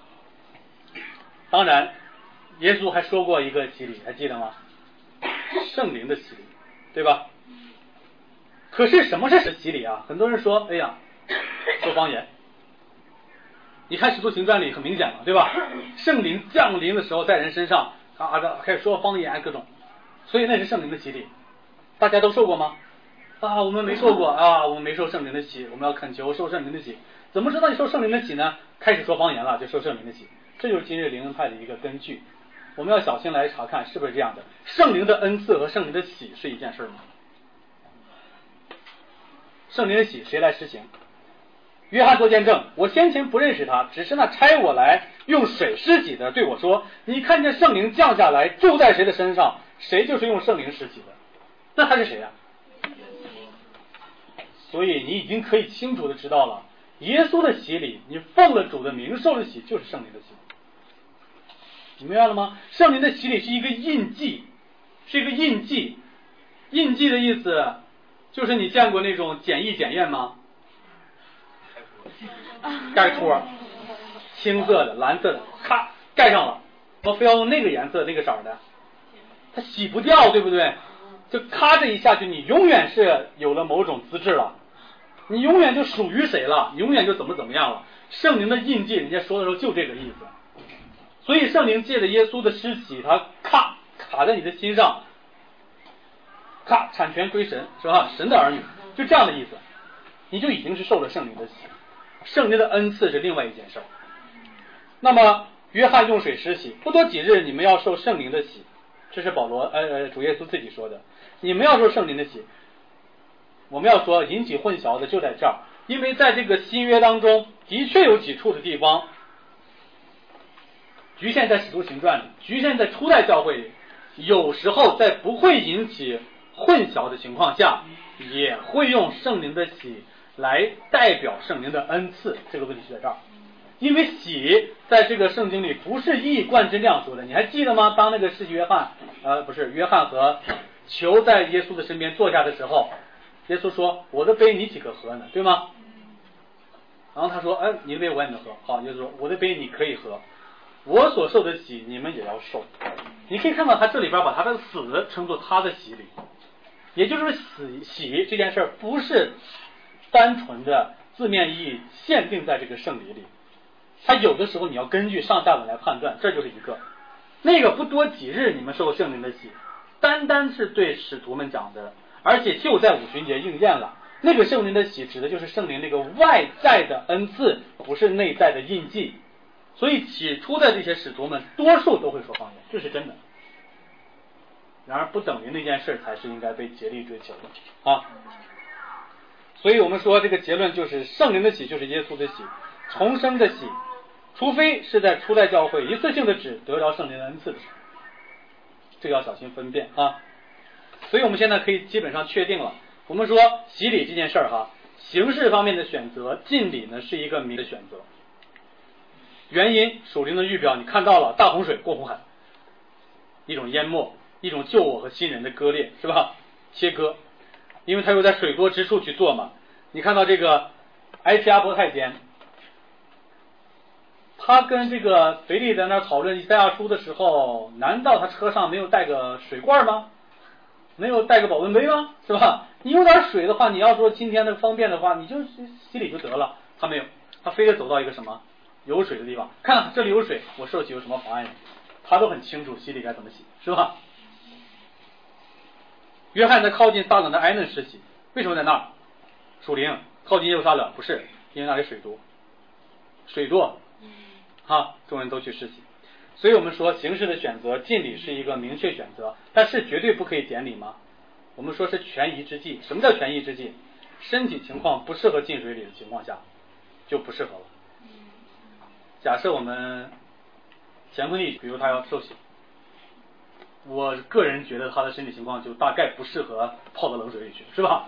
当然耶稣还说过一个洗礼，还记得吗？圣灵的洗礼，对吧？可是什么是洗礼啊？很多人说，哎呀，说方言。你看使徒行传里很明显了，对吧？圣灵降临的时候在人身上啊，开始说方言各种。 所以那是圣灵的洗礼。大家都受过吗？啊，我们没受过啊，我们没受圣灵的洗，我们要恳求受圣灵的洗。怎么知道你受圣灵的洗呢？开始说方言了就受圣灵的洗，这就是今日灵恩派的一个根据。我们要小心来查看是不是这样的。圣灵的恩赐和圣灵的洗是一件事吗？圣灵的洗谁来施行？约翰做见证，我先前不认识他，只是那差我来用水施洗的对我说，你看见圣灵降下来住在谁的身上，谁就是用圣灵施洗的。那他是谁呀、啊？所以你已经可以清楚的知道了，耶稣的洗礼，你奉了主的名受的洗，就是圣灵的洗。你明白了吗？圣灵的洗礼是一个印记，是一个印记。印记的意思就是你见过那种简易检验吗？盖托，青色的、蓝色的，咔盖上了，我非要用那个颜色、那个色的，它洗不掉，对不对？就咔这一下去，你永远是有了某种资质了，你永远就属于谁了，你永远就怎么怎么样了。圣灵的印记，人家说的时候就这个意思。所以圣灵借着耶稣的施洗，他咔卡在你的心上，咔产权归神，是吧？神的儿女，就这样的意思，你就已经是受了圣灵的洗。圣灵的恩赐是另外一件事儿。那么约翰用水施洗，不多几日你们要受圣灵的洗，这是保罗呃呃主耶稣自己说的，你们要受圣灵的洗。我们要说引起混淆的就在这儿，因为在这个新约当中的确有几处的地方局限在使徒行传里，局限在初代教会里，有时候在不会引起混淆的情况下，也会用圣灵的洗来代表圣灵的恩赐。这个问题是在这儿，因为洗在这个圣经里不是一以贯之那样说的。你还记得吗？当那个施洗约翰呃不是约翰和求在耶稣的身边坐下的时候，耶稣说我的杯你岂可喝呢，对吗？然后他说哎，你的杯我也能喝。好，耶稣说我的杯你可以喝，我所受的洗你们也要受。你可以看到他这里边把他的死称作他的洗礼，也就是死洗这件事不是单纯的字面意义限定在这个圣礼里，他有的时候你要根据上下文来判断。这就是一个，那个不多几日你们受圣灵的洗，单单是对使徒们讲的，而且就在五旬节应验了。那个圣灵的洗指的就是圣灵那个外在的恩赐，不是内在的印记。所以起初的这些使徒们多数都会说方言，这是真的。然而不等于那件事才是应该被竭力追求的啊。所以我们说这个结论就是圣灵的洗就是耶稣的洗，重生的洗，除非是在初代教会一次性的指得着圣灵的恩赐的时候，这个要小心分辨啊。所以我们现在可以基本上确定了，我们说洗礼这件事儿哈，形式方面的选择，浸礼呢是一个明的选择。原因属灵的预表你看到了，大洪水过红海，一种淹没，一种旧我和新人的割裂，是吧？切割，因为他又在水多之处去做嘛。你看到这个埃提阿伯太监，他跟这个腓力在那讨论以赛亚书的时候，难道他车上没有带个水罐吗？没有带个保温杯吗？是吧？你有点水的话，你要说今天的方便的话，你就洗礼就得了。他没有，他非得走到一个什么有水的地方，看看这里有水，我受洗有什么妨碍呢？他都很清楚洗礼该怎么洗，是吧？约翰在靠近撒冷的埃嫩施洗，为什么在那儿？属灵靠近耶路撒冷，不是因为那里水多，水多啊，众人都去施洗。所以我们说形式的选择，浸礼是一个明确选择，但是绝对不可以典礼吗？我们说是权宜之计。什么叫权宜之计？身体情况不适合浸水礼的情况下就不适合了。假设我们乾坤弟比如他要受洗，我个人觉得他的身体情况就大概不适合泡到冷水里去，是吧？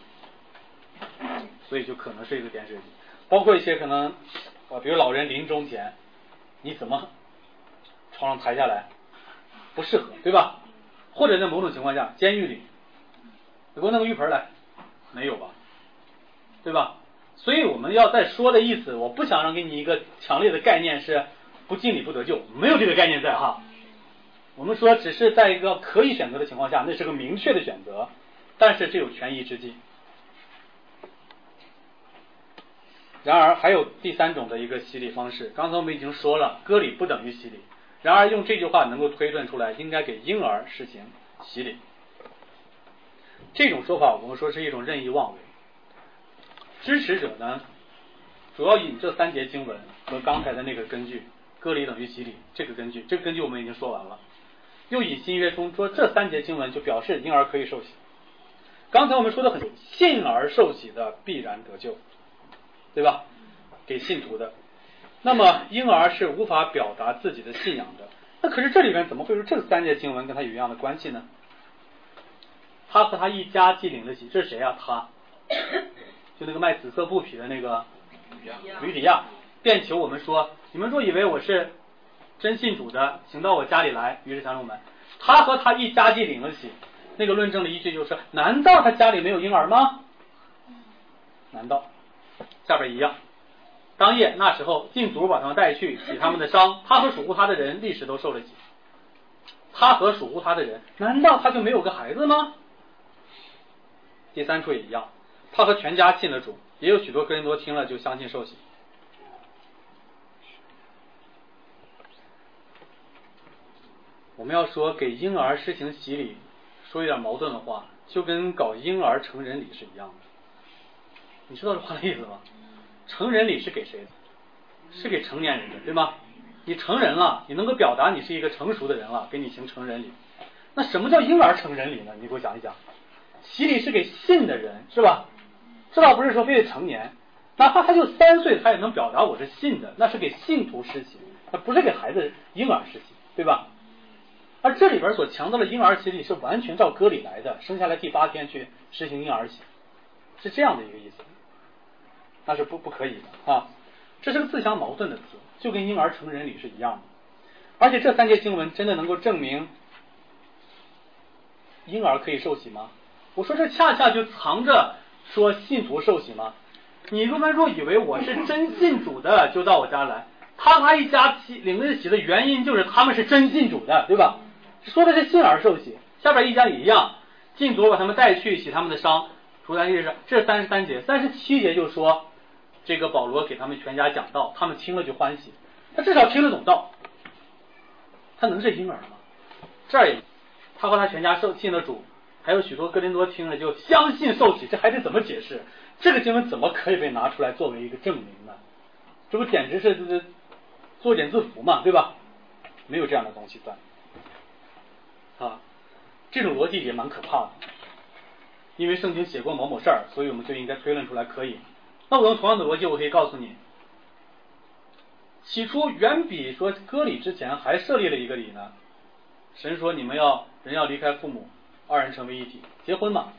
所以就可能是一个点水礼。包括一些可能呃，比如老人临终前你怎么床上抬下来不适合，对吧？或者在某种情况下监狱里你给我弄个浴盆来，没有吧，对吧？所以我们要再说的意思，我不想让给你一个强烈的概念是不敬礼不得救，没有这个概念在哈。我们说只是在一个可以选择的情况下，那是个明确的选择，但是这有权宜之计。然而还有第三种的一个洗礼方式，刚才我们已经说了，割礼不等于洗礼，然而用这句话能够推断出来应该给婴儿实行， 洗礼。这种说法我们说是一种任意妄为。支持者呢，主要引这三节经文和刚才的那个根据，割礼等于洗礼这个根据，这个根据我们已经说完了。又以新约中说这三节经文就表示婴儿可以受洗。刚才我们说的很信而受洗的必然得救，对吧？给信徒的。那么婴儿是无法表达自己的信仰的，那可是这里边怎么会说这三节经文跟他有一样的关系呢？他和他一家既领了洗，这是谁啊？他就那个卖紫色布匹的那个吕底亚，便求我们说，你们若以为我是真信主的，请到我家里来。于是降龙门，他和他一家既领了洗，那个论证的依据就是，难道他家里没有婴儿吗？难道？下边一样。当夜那时候，禁足把他们带去，洗他们的伤。他和属乎他的人立时都受了洗。他和属乎他的人，难道他就没有个孩子吗？第三处也一样，他和全家信了主，也有许多哥林多听了就相信受洗。我们要说给婴儿施行洗礼，说一点矛盾的话，就跟搞婴儿成人礼是一样的。你知道这话的意思吗？成人礼是给谁的？是给成年人的，对吗？你成人了，你能够表达你是一个成熟的人了，给你行成人礼。那什么叫婴儿成人礼呢？你给我讲一讲。洗礼是给信的人，是吧？这倒不是说非得成年，哪怕他就三岁，他也能表达我是信的，那是给信徒施洗，那不是给孩子婴儿施洗，对吧？而这里边所强调的婴儿洗礼是完全照割礼来的，生下来第八天去实行婴儿洗，是这样的一个意思，那是不不可以的啊！这是个自相矛盾的词，就跟婴儿成人礼是一样的。而且这三节经文真的能够证明婴儿可以受洗吗？我说这恰恰就藏着说信徒受洗吗？你如果若以为我是真信主的，就到我家来，他他一家领了洗的原因就是他们是真信主的，对吧？说的是信而受洗，下边一家也一样，禁足把他们带去洗他们的伤。主在意识，这是三十三节，三十七节就说这个保罗给他们全家讲道，他们听了就欢喜，他至少听得懂道，他能是婴儿吗？这儿也，他和他全家受信了主，还有许多哥林多听了就相信受洗，这还得怎么解释？这个经文怎么可以被拿出来作为一个证明呢？这不简直是作茧自缚嘛，对吧？没有这样的东西在啊，这种逻辑也蛮可怕的。因为圣经写过某某事儿，所以我们就应该推论出来可以。那我用同样的逻辑，我可以告诉你，起初远比说割礼之前还设立了一个礼呢。神说你们要人要离开父母，二人成为一体，结婚嘛。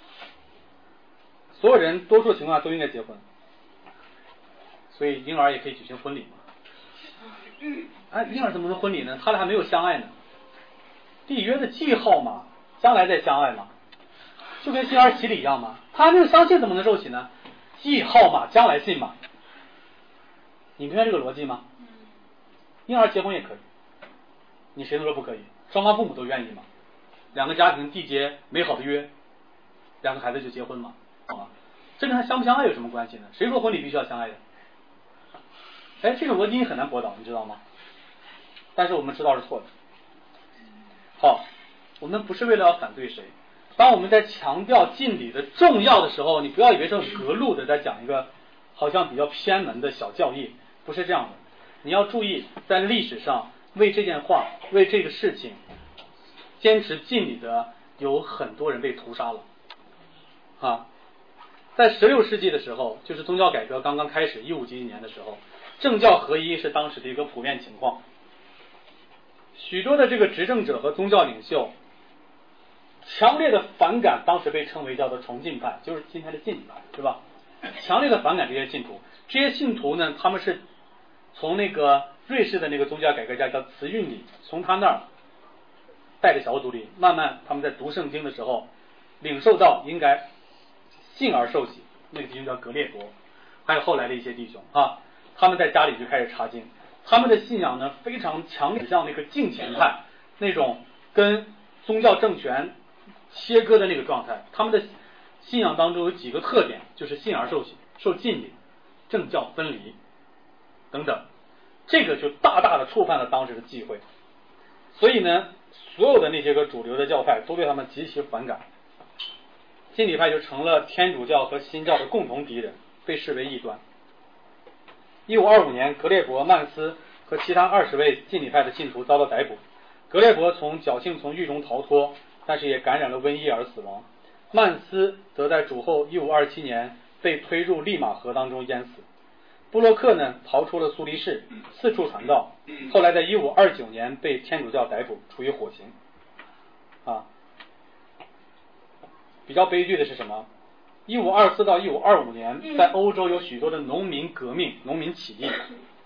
所有人多数情况下都应该结婚，所以婴儿也可以举行婚礼嘛。哎，婴儿怎么能婚礼呢？他俩还没有相爱呢。缔约的记号嘛，将来再相爱嘛，就跟婴儿洗礼一样嘛。他还没有相信怎么能受洗呢？记号嘛，将来信嘛。你明白这个逻辑吗？婴儿结婚也可以，你谁能说不可以？双方父母都愿意嘛，两个家庭缔结美好的约，两个孩子就结婚嘛。啊，这跟他相不相爱有什么关系呢？谁说婚礼必须要相爱的？哎，这种逻辑你很难驳倒，你知道吗？但是我们知道是错的。好，我们不是为了要反对谁，当我们在强调敬礼的重要的时候，你不要以为是隔路的在讲一个好像比较偏门的小教义，不是这样的。你要注意，在历史上为这件话、为这个事情坚持敬礼的有很多人被屠杀了啊。在十六世纪的时候，就是宗教改革刚刚开始，一五几几年的时候，政教合一是当时的一个普遍情况。许多的这个执政者和宗教领袖强烈的反感，当时被称为叫做崇敬派，就是今天的禁派，是吧？强烈的反感这些信徒，这些信徒呢，他们是从那个瑞士的那个宗教改革家叫慈运里，从他那儿带着小组里，慢慢他们在读圣经的时候，领受到应该信而受洗，那个弟兄叫格列伯，还有后来的一些弟兄啊，他们在家里就开始查经，他们的信仰呢非常强烈，像那个敬虔派那种跟宗教政权切割的那个状态。他们的信仰当中有几个特点，就是信而受洗、受浸礼、政教分离等等，这个就大大的触犯了当时的忌讳。 所以呢，所有的那些个主流的教派都对他们极其反感，浸礼派就成了天主教和新教的共同敌人，被视为异端。一五二五年，格列伯、曼斯和其他二十位浸礼派的信徒遭到逮捕。格列伯从侥幸从狱中逃脱，但是也感染了瘟疫而死亡。曼斯则在主后一五二七年被推入利马河当中淹死。布洛克呢，逃出了苏黎世，四处传道，后来在一五二九年被天主教逮捕，处以火刑。啊，比较悲剧的是什么？一五二四到一五二五年，在欧洲有许多的农民革命、农民起义，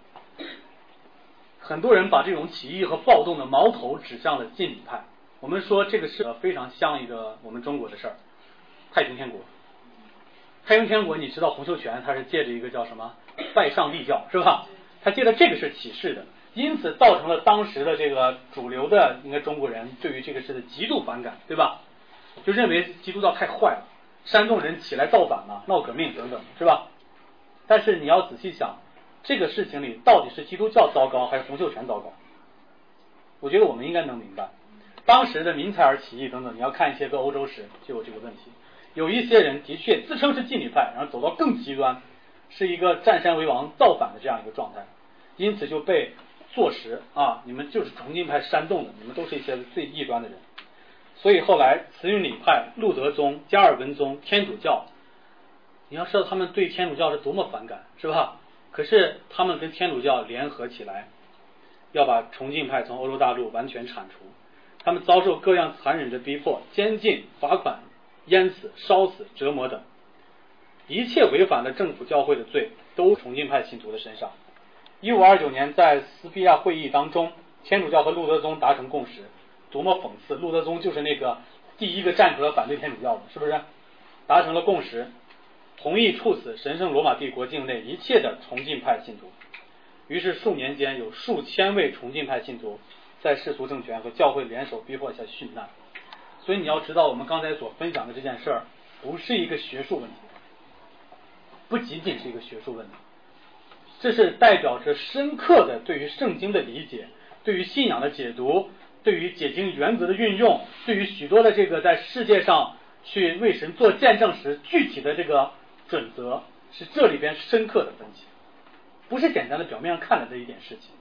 很多人把这种起义和暴动的矛头指向了浸礼派。我们说这个是非常像一个我们中国的事儿，太平天国。太平天国，你知道洪秀全他是借着一个叫什么拜上帝教，是吧？他借着这个是起事的，因此造成了当时的这个主流的应该中国人对于这个事的极度反感，对吧？就认为基督教太坏了，煽动人起来造反嘛，闹革命等等，是吧？但是你要仔细想，这个事情里到底是基督教糟糕还是洪秀全糟糕？我觉得我们应该能明白，当时的民采尔起义等等，你要看一些个欧洲史就有这个问题。有一些人的确自称是浸礼派，然后走到更极端，是一个占山为王造反的这样一个状态，因此就被坐实啊，你们就是重庆派煽动的，你们都是一些最异端的人。所以后来慈运礼派、路德宗、加尔文宗、天主教，你要知道他们对天主教是多么反感，是吧？可是他们跟天主教联合起来，要把重庆派从欧洲大陆完全铲除。他们遭受各样残忍的逼迫、监禁、罚款、淹死、烧死、折磨等，一切违反了政府教会的罪都重庆派信徒的身上。一五二九年在斯皮亚会议当中，天主教和路德宗达成共识，多么讽刺！路德宗就是那个第一个站出来反对天主教的，是不是？达成了共识，同意处死神圣罗马帝国境内一切的重庆派信徒。于是数年间，有数千位重庆派信徒在世俗政权和教会联手逼迫下殉难。所以你要知道，我们刚才所分享的这件事儿，不是一个学术问题，不仅仅是一个学术问题，这是代表着深刻的对于圣经的理解，对于信仰的解读，对于解经原则的运用，对于许多的这个在世界上去为神做见证时具体的这个准则，是这里边深刻的分歧，不是简单的表面上看来的一点事情。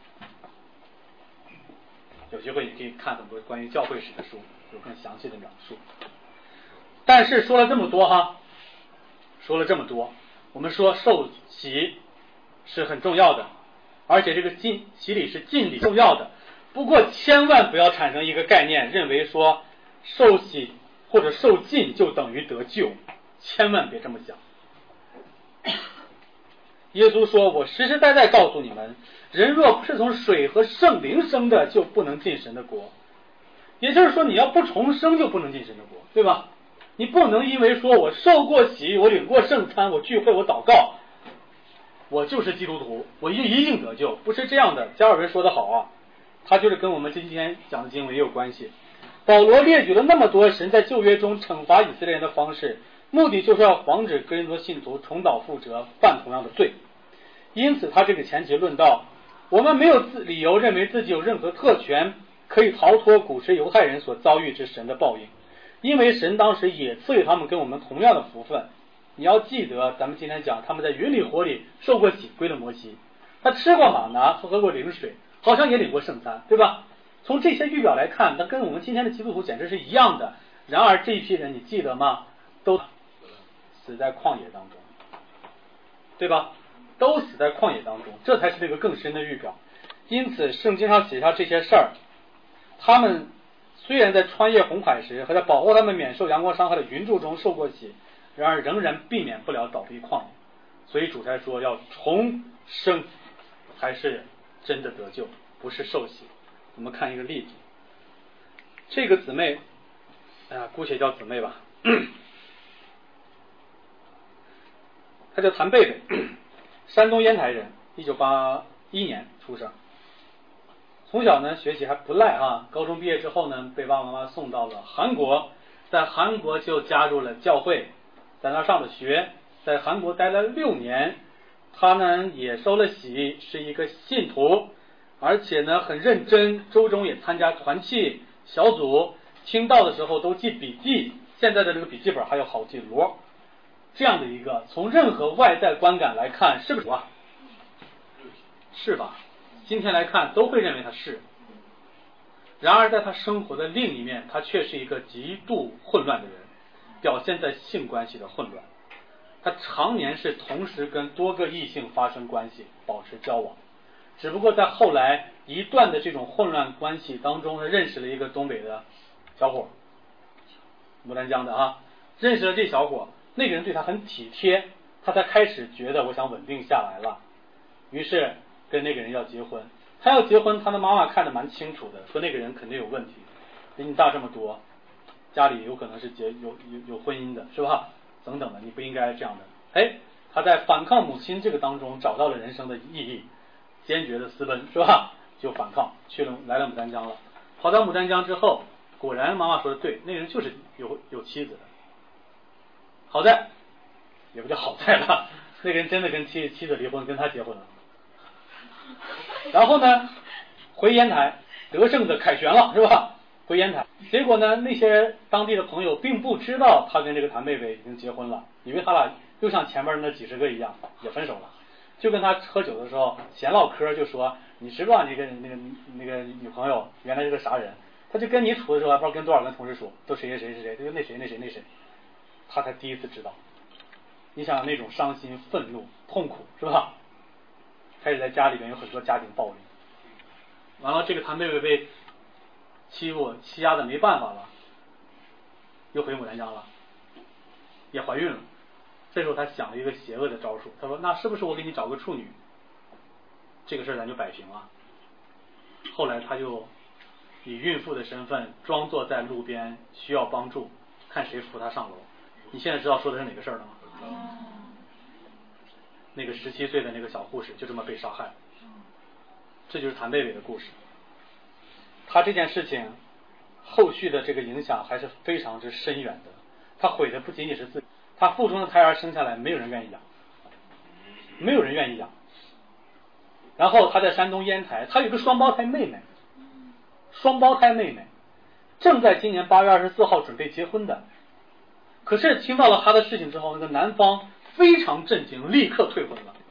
有机会你可以看很多关于教会史的书，有更详细的描述。但是说了这么多哈，说了这么多，我们说受洗是很重要的，而且这个浸洗礼是浸礼重要的。不过千万不要产生一个概念，认为说受洗或者受浸就等于得救，千万别这么想。耶稣说，我实实在在告诉你们，人若不是从水和圣灵生的，就不能进神的国。也就是说，你要不重生就不能进神的国，对吧？你不能因为说我受过洗，我领过圣餐，我聚会，我祷告，我就是基督徒，我就一定得救，不是这样的。加尔文说得好啊，他就是跟我们今天讲的经文也有关系。保罗列举了那么多神在旧约中惩罚以色列人的方式，目的就是要防止哥林多信徒重蹈覆辙，犯同样的罪。因此他这个前提论道，我们没有理由认为自己有任何特权可以逃脱古时犹太人所遭遇之神的报应，因为神当时也赐予他们跟我们同样的福分。你要记得，咱们今天讲他们在云里火里受过洗，归了摩西，他吃过玛拿，喝过灵水，好像也领过圣餐，对吧？从这些预表来看，他跟我们今天的基督徒简直是一样的。然而这一批人你记得吗？都死在旷野当中，对吧？都死在旷野当中，这才是这个更深的预表。因此圣经上写下这些事儿，他们虽然在穿越红海时和在保护他们免受阳光伤害的云柱中受过洗，然而仍然避免不了倒闭旷野。所以主才说要重生才是真的得救，不是受洗。我们看一个例子，这个姊妹，哎呀，姑且叫姊妹吧，她叫谭贝贝，山东烟台人，一九八一年出生。从小呢学习还不赖啊，高中毕业之后呢，被爸爸妈妈送到了韩国，在韩国就加入了教会，在那上的学，在韩国待了六年。他呢也受了洗，是一个信徒而且呢很认真，周中也参加团契小组，听到的时候都记笔记，现在的这个笔记本还有好几摞。这样的一个从任何外在观感来看，是不是啊？是吧？今天来看都会认为他是。然而在他生活的另一面，他却是一个极度混乱的人，表现在性关系的混乱。他常年是同时跟多个异性发生关系，保持交往。只不过在后来一段的这种混乱关系当中，他认识了一个东北的小伙，牡丹江的啊，认识了这小伙，那个人对他很体贴，他才开始觉得我想稳定下来了，于是跟那个人要结婚。他要结婚，他的妈妈看得蛮清楚的，说那个人肯定有问题，比你大这么多，家里有可能是结有有有婚姻的，是吧？等等的，你不应该这样的。哎，他在反抗母亲这个当中找到了人生的意义，坚决的私奔，是吧？就反抗去了，来了牡丹江了。跑到牡丹江之后，果然妈妈说的对，那个人就是有有妻子的。好在也不叫好在了，那个人真的跟妻妻子离婚，跟他结婚了。然后呢，回烟台得胜的凯旋了，是吧？回烟台，结果呢，那些当地的朋友并不知道他跟这个谭贝贝已经结婚了，以为他俩又像前面那几十个一样也分手了。就跟他喝酒的时候闲唠嗑，就说你知不知道你跟那个那个女朋友原来是个啥人？他就跟你处的时候还不知道跟多少个同事处，都谁谁谁谁谁，就那谁那谁那谁，他才第一次知道。你想那种伤心、愤怒、痛苦，是吧？开始在家里边有很多家庭暴力，完了这个谭贝贝被欺负欺压的没办法了，又回牡丹江了，也怀孕了。这时候他想了一个邪恶的招数，他说那是不是我给你找个处女，这个事儿咱就摆平了。后来他就以孕妇的身份装作在路边需要帮助，看谁扶他上楼。你现在知道说的是哪个事儿了吗？那个十七岁的那个小护士就这么被杀害了。这就是谭贝贝的故事。他这件事情后续的这个影响还是非常之深远的。他毁的不仅仅是自己，他腹中的胎儿生下来没有人愿意养，没有人愿意养。然后他在山东烟台，他有个双胞胎妹妹，双胞胎妹妹正在今年八月二十四号准备结婚的。可是听到了他的事情之后，那个男方非常震惊，立刻退婚了。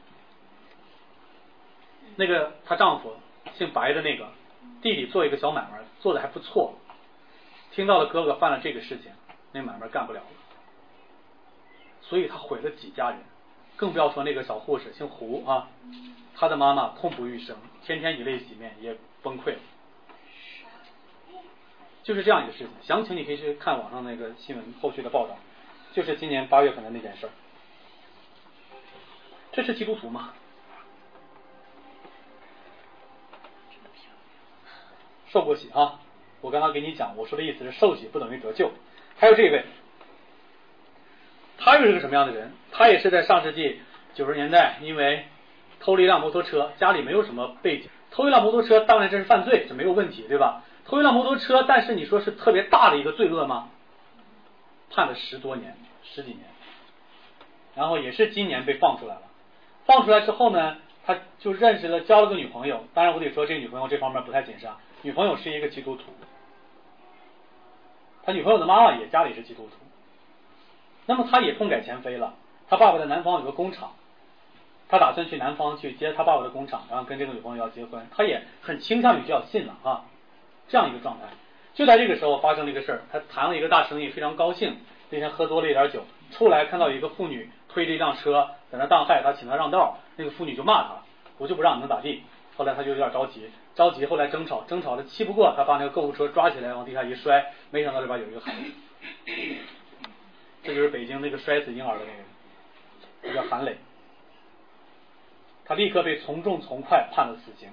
那个她丈夫姓白的那个弟弟做一个小买卖，做的还不错，听到了哥哥犯了这个事情，那买卖干不了了，所以他毁了几家人，更不要说那个小护士姓胡啊，他的妈妈痛不欲生，天天以泪洗面，也崩溃了。就是这样一个事情，详情你可以去看网上那个新闻后续的报道，就是今年八月份的那件事儿。这是基督徒吗？受过洗啊！我刚刚给你讲，我说的意思是受洗不等于得救。还有这位，他又是个什么样的人？他也是在上世纪九十年代，因为偷了一辆摩托车，家里没有什么背景，偷一辆摩托车当然这是犯罪，这没有问题，对吧？偷一辆摩托车，但是你说是特别大的一个罪恶吗？判了十多年，十几年，然后也是今年被放出来了。放出来之后呢，他就认识了，交了个女朋友。当然我得说这个女朋友这方面不太谨慎，女朋友是一个基督徒，他女朋友的妈妈也家里是基督徒。那么他也痛改前非了，他爸爸在南方有个工厂，他打算去南方去接他爸爸的工厂，然后跟这个女朋友要结婚，他也很倾向于就要信了啊，这样一个状态。就在这个时候发生了一个事儿，他谈了一个大生意，非常高兴，那天喝多了一点酒，出来看到一个妇女推着一辆车在那当害，他请他让道，那个妇女就骂他，我就不让你能咋地。后来他就有点着急，着急后来争吵，争吵的气不过，他把那个购物车抓起来往地下一摔，没想到里边有一个孩子。这就是北京那个摔死婴儿的那个人，他叫韩磊。他立刻被从重从快判了死刑。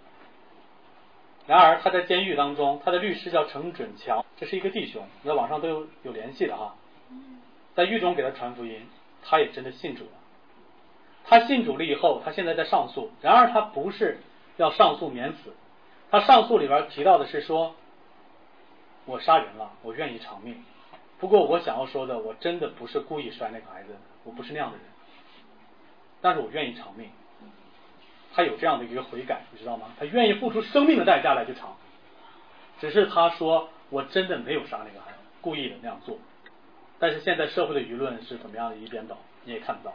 然而他在监狱当中，他的律师叫程准强，这是一个弟兄，在网上都有有联系的哈，在狱中给他传福音，他也真的信主了。他信主了以后，他现在在上诉，然而他不是要上诉免死，他上诉里边提到的是说，我杀人了，我愿意偿命，不过我想要说的，我真的不是故意摔那个孩子，我不是那样的人，但是我愿意偿命。 他有这样的一个悔改，你知道吗？他愿意付出生命的代价来去偿。只是他说我真的没有杀那个孩子，故意的那样做。但是现在社会的舆论是怎么样的一边倒，你也看不到。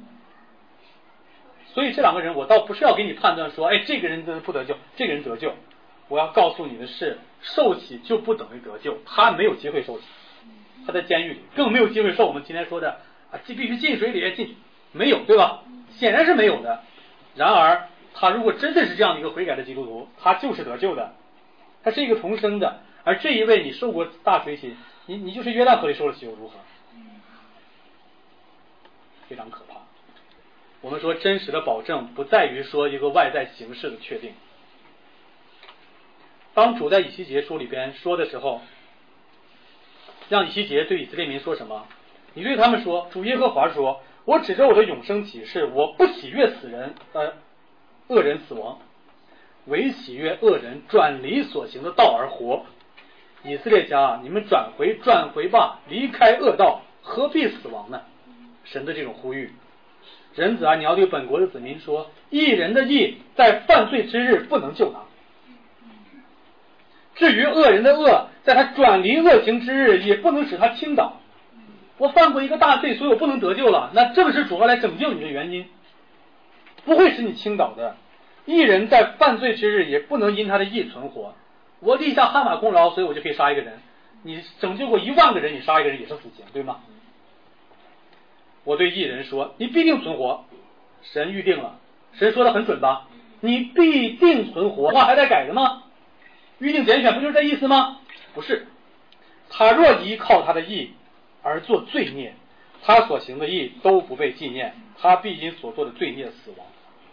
所以这两个人我倒不是要给你判断说，哎，这个人不得救，这个人得救。我要告诉你的是，受洗就不等于得救，他没有机会受洗，他在监狱里，更没有机会受我们今天说的啊，必须进水里进，没有，对吧？显然是没有的。然而他如果真的是这样的一个悔改的基督徒，他就是得救的，他是一个重生的。而这一位你受过大水洗，你你就是约旦河里受了洗又如何？非常可怕。我们说真实的保证不在于说一个外在形式的确定。当主在以西结书里边说的时候，让以西结对以色列民说什么？你对他们说，主耶和华说，我指着我的永生启示，我不喜悦死人呃恶人死亡，唯喜悦恶人转离所行的道而活。以色列家，你们转回转回吧，离开恶道，何必死亡呢？神的这种呼吁。人子啊，你要对本国的子民说，义人的义在犯罪之日不能救他，至于恶人的恶，在他转离恶行之日也不能使他倾倒。我犯过一个大罪，所以我不能得救了，那正是主要来拯救你的原因，不会使你倾倒的。义人在犯罪之日也不能因他的义存活。我立下汗马功劳，所以我就可以杀一个人。你拯救过一万个人，你杀一个人也是死刑，对吗？我对义人说，你必定存活，神预定了，神说的很准吧？你必定存活，话还在改的吗？预定拣选不就是这意思吗？不是，他若依靠他的义而做罪孽，他所行的义都不被纪念，他必因所做的罪孽死亡。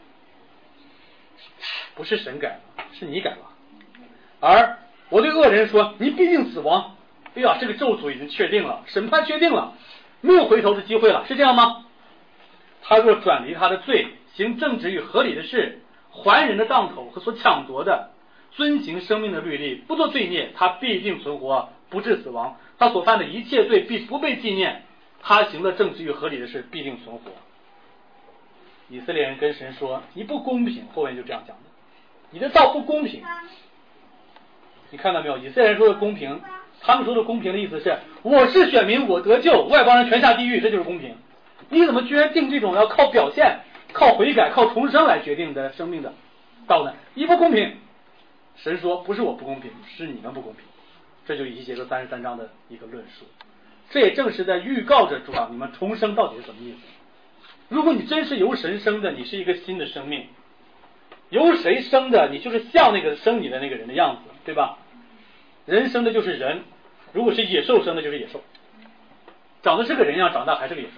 不是神改了，是你改了。而我对恶人说，你必定死亡。哎呀，这个咒诅已经确定了，审判确定了，没有回头的机会了，是这样吗？他若转离他的罪，行正直与合理的事，还人的当头和所抢夺的，遵行生命的律例，不做罪孽，他必定存活，不致死亡。他所犯的一切罪必不被纪念，他行了正直与合理的事，必定存活。以色列人跟神说，你不公平，后面就这样讲的，你的道不公平。你看到没有？以色列人说的公平，他们说的公平的意思是，我是选民，我得救，外邦人全下地狱，这就是公平。你怎么居然定这种要靠表现、靠悔改、靠重生来决定的生命的道呢？你不公平。神说，不是我不公平，是你们不公平。这就以西结书三十三章的一个论述。这也正是在预告着主啊，你们重生到底是什么意思？如果你真是由神生的，你是一个新的生命。由谁生的，你就是像那个生你的那个人的样子，对吧？人生的就是人，如果是野兽生的就是野兽，长得是个人样，长大还是个野兽。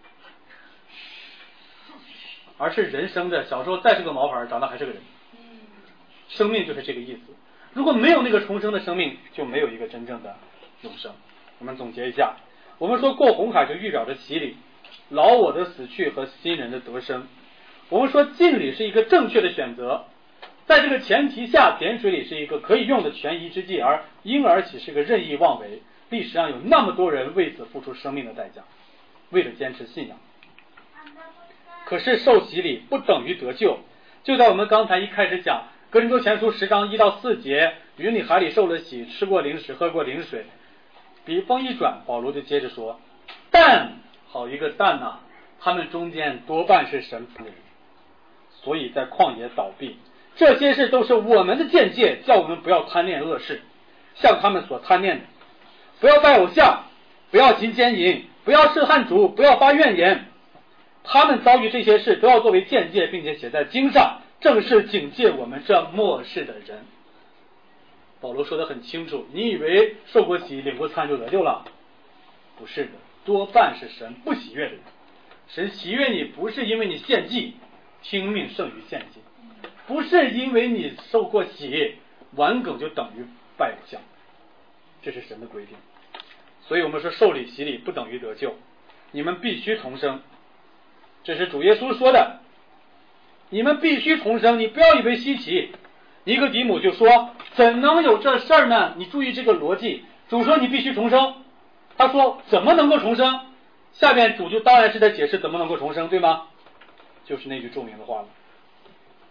而是人生的，小时候再是个毛孩，长大还是个人。生命就是这个意思。如果没有那个重生的生命，就没有一个真正的永生。我们总结一下，我们说过红海就预表着洗礼，老我的死去和新人的得生。我们说浸礼是一个正确的选择，在这个前提下，点水礼是一个可以用的权宜之计，而婴儿岂是个任意妄为。历史上有那么多人为此付出生命的代价，为了坚持信仰。可是受洗礼不等于得救，就在我们刚才一开始讲哥林多前书十章一到四节，云里海里受了洗，吃过零食，喝过灵水。笔锋一转，保罗就接着说，但好一个但呐、啊，他们中间多半是神仆人，所以在旷野倒闭。这些事都是我们的见解，叫我们不要贪恋恶事，像他们所贪恋的。不要拜偶像，不要行奸淫，不要试探主，不要发怨言。他们遭遇这些事都要作为见解，并且写在经上，正是警戒我们这末世的人。保罗说得很清楚，你以为受过洗领过餐就得救了？不是的，多半是神不喜悦的人。神喜悦你不是因为你献祭，听命胜于献祭，不是因为你受过洗顽梗就等于拜偶像，这是神的规定。所以我们说受礼洗礼不等于得救，你们必须重生，这是主耶稣说的，你们必须重生，你不要以为稀奇。尼哥底母就说，怎能有这事儿呢？你注意这个逻辑，主说你必须重生，他说怎么能够重生？下面主就当然是在解释怎么能够重生，对吗？就是那句著名的话了，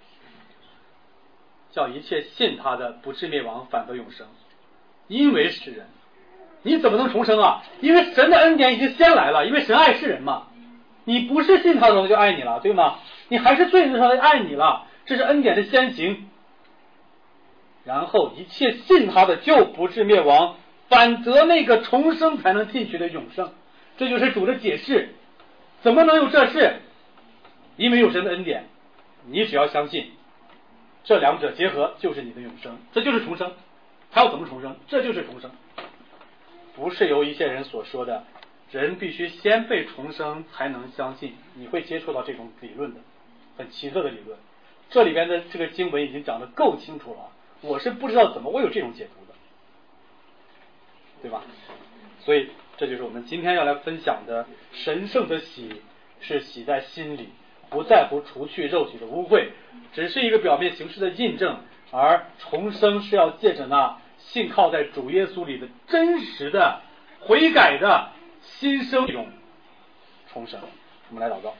叫一切信他的不至灭亡，反得永生。因为是人，你怎么能重生啊？因为神的恩典已经先来了，因为神爱世人嘛。你不是信他的时候就爱你了，对吗？你还是罪人的时候就爱你了，这是恩典的先行。然后一切信他的就不至灭亡，反得那个重生才能进去的永生。这就是主的解释。怎么能有这事？因为有神的恩典，你只要相信，这两者结合就是你的永生，这就是重生。还要怎么重生？这就是重生。不是由一些人所说的人必须先被重生才能相信，你会接触到这种理论的，很奇特的理论。这里边的这个经文已经讲得够清楚了，我是不知道怎么会有这种解读的，对吧？所以这就是我们今天要来分享的神圣的喜，是喜在心里，不在乎除去肉体的污秽，只是一个表面形式的印证，而重生是要借着那信靠在主耶稣里的真实的悔改的新生一种重生。我们来祷告。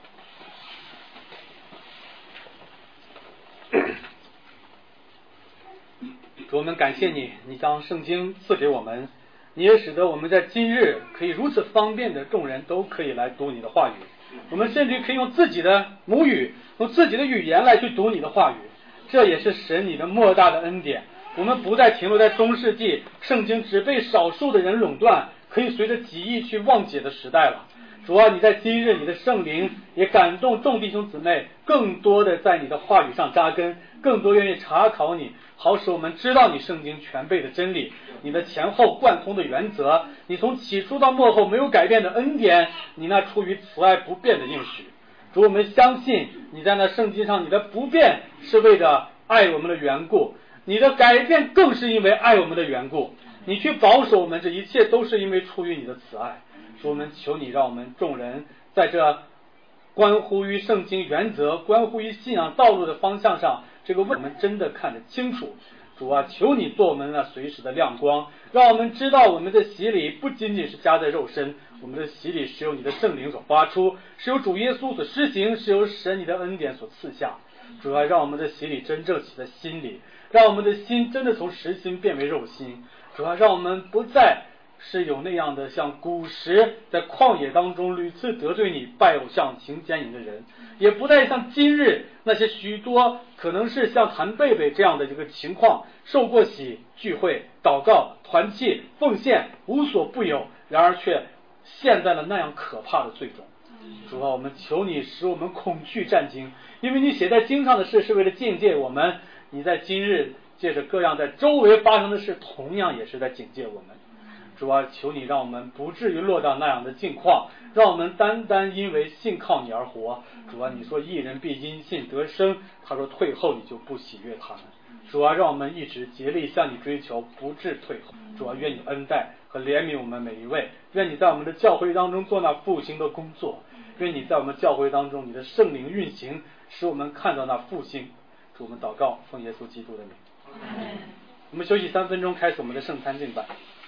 主，我们感谢你，你将圣经赐给我们，你也使得我们在今日可以如此方便的众人都可以来读你的话语，我们甚至可以用自己的母语，用自己的语言来去读你的话语，这也是神你的莫大的恩典。我们不再停留在中世纪圣经只被少数的人垄断，可以随着己意去忘解的时代了。主啊，你在今日你的圣灵也感动众弟兄姊妹，更多的在你的话语上扎根，更多愿意查考你，好使我们知道你圣经全备的真理，你的前后贯通的原则，你从起初到末后没有改变的恩典，你那出于慈爱不变的应许。主，我们相信你在那圣经上你的不变是为了爱我们的缘故，你的改变更是因为爱我们的缘故，你去保守我们，这一切都是因为出于你的慈爱。主，我们求你让我们众人在这关乎于圣经原则、关乎于信仰道路的方向上，这个问我们真的看得清楚。主啊，求你做我们那随时的亮光，让我们知道我们的洗礼不仅仅是加在肉身，我们的洗礼是由你的圣灵所发出，是由主耶稣所施行，是由神你的恩典所赐下。主啊，让我们的洗礼真正起在心里，让我们的心真的从实心变为肉心。主啊，让我们不再是有那样的像古时在旷野当中屡次得罪你、拜偶像、行奸淫的人，也不再像今日那些许多可能是像谭贝贝这样的一个情况，受过洗、聚会、祷告、团契、奉献无所不有，然而却陷在了那样可怕的罪中。主啊，我们求你使我们恐惧战惊，因为你写在经上的事是为了警戒我们，你在今日借着各样在周围发生的事，同样也是在警戒我们。主啊，求你让我们不至于落到那样的境况，让我们单单因为信靠你而活。主啊，你说义人必因信得生，他说退后你就不喜悦他们。主啊，让我们一直竭力向你追求，不致退后。主啊，愿你恩待和怜悯我们每一位，愿你在我们的教会当中做那复兴的工作，愿你在我们教会当中你的圣灵运行，使我们看到那复兴。主，我们祷告，奉耶稣基督的名。我们休息三分钟，开始我们的圣餐敬拜。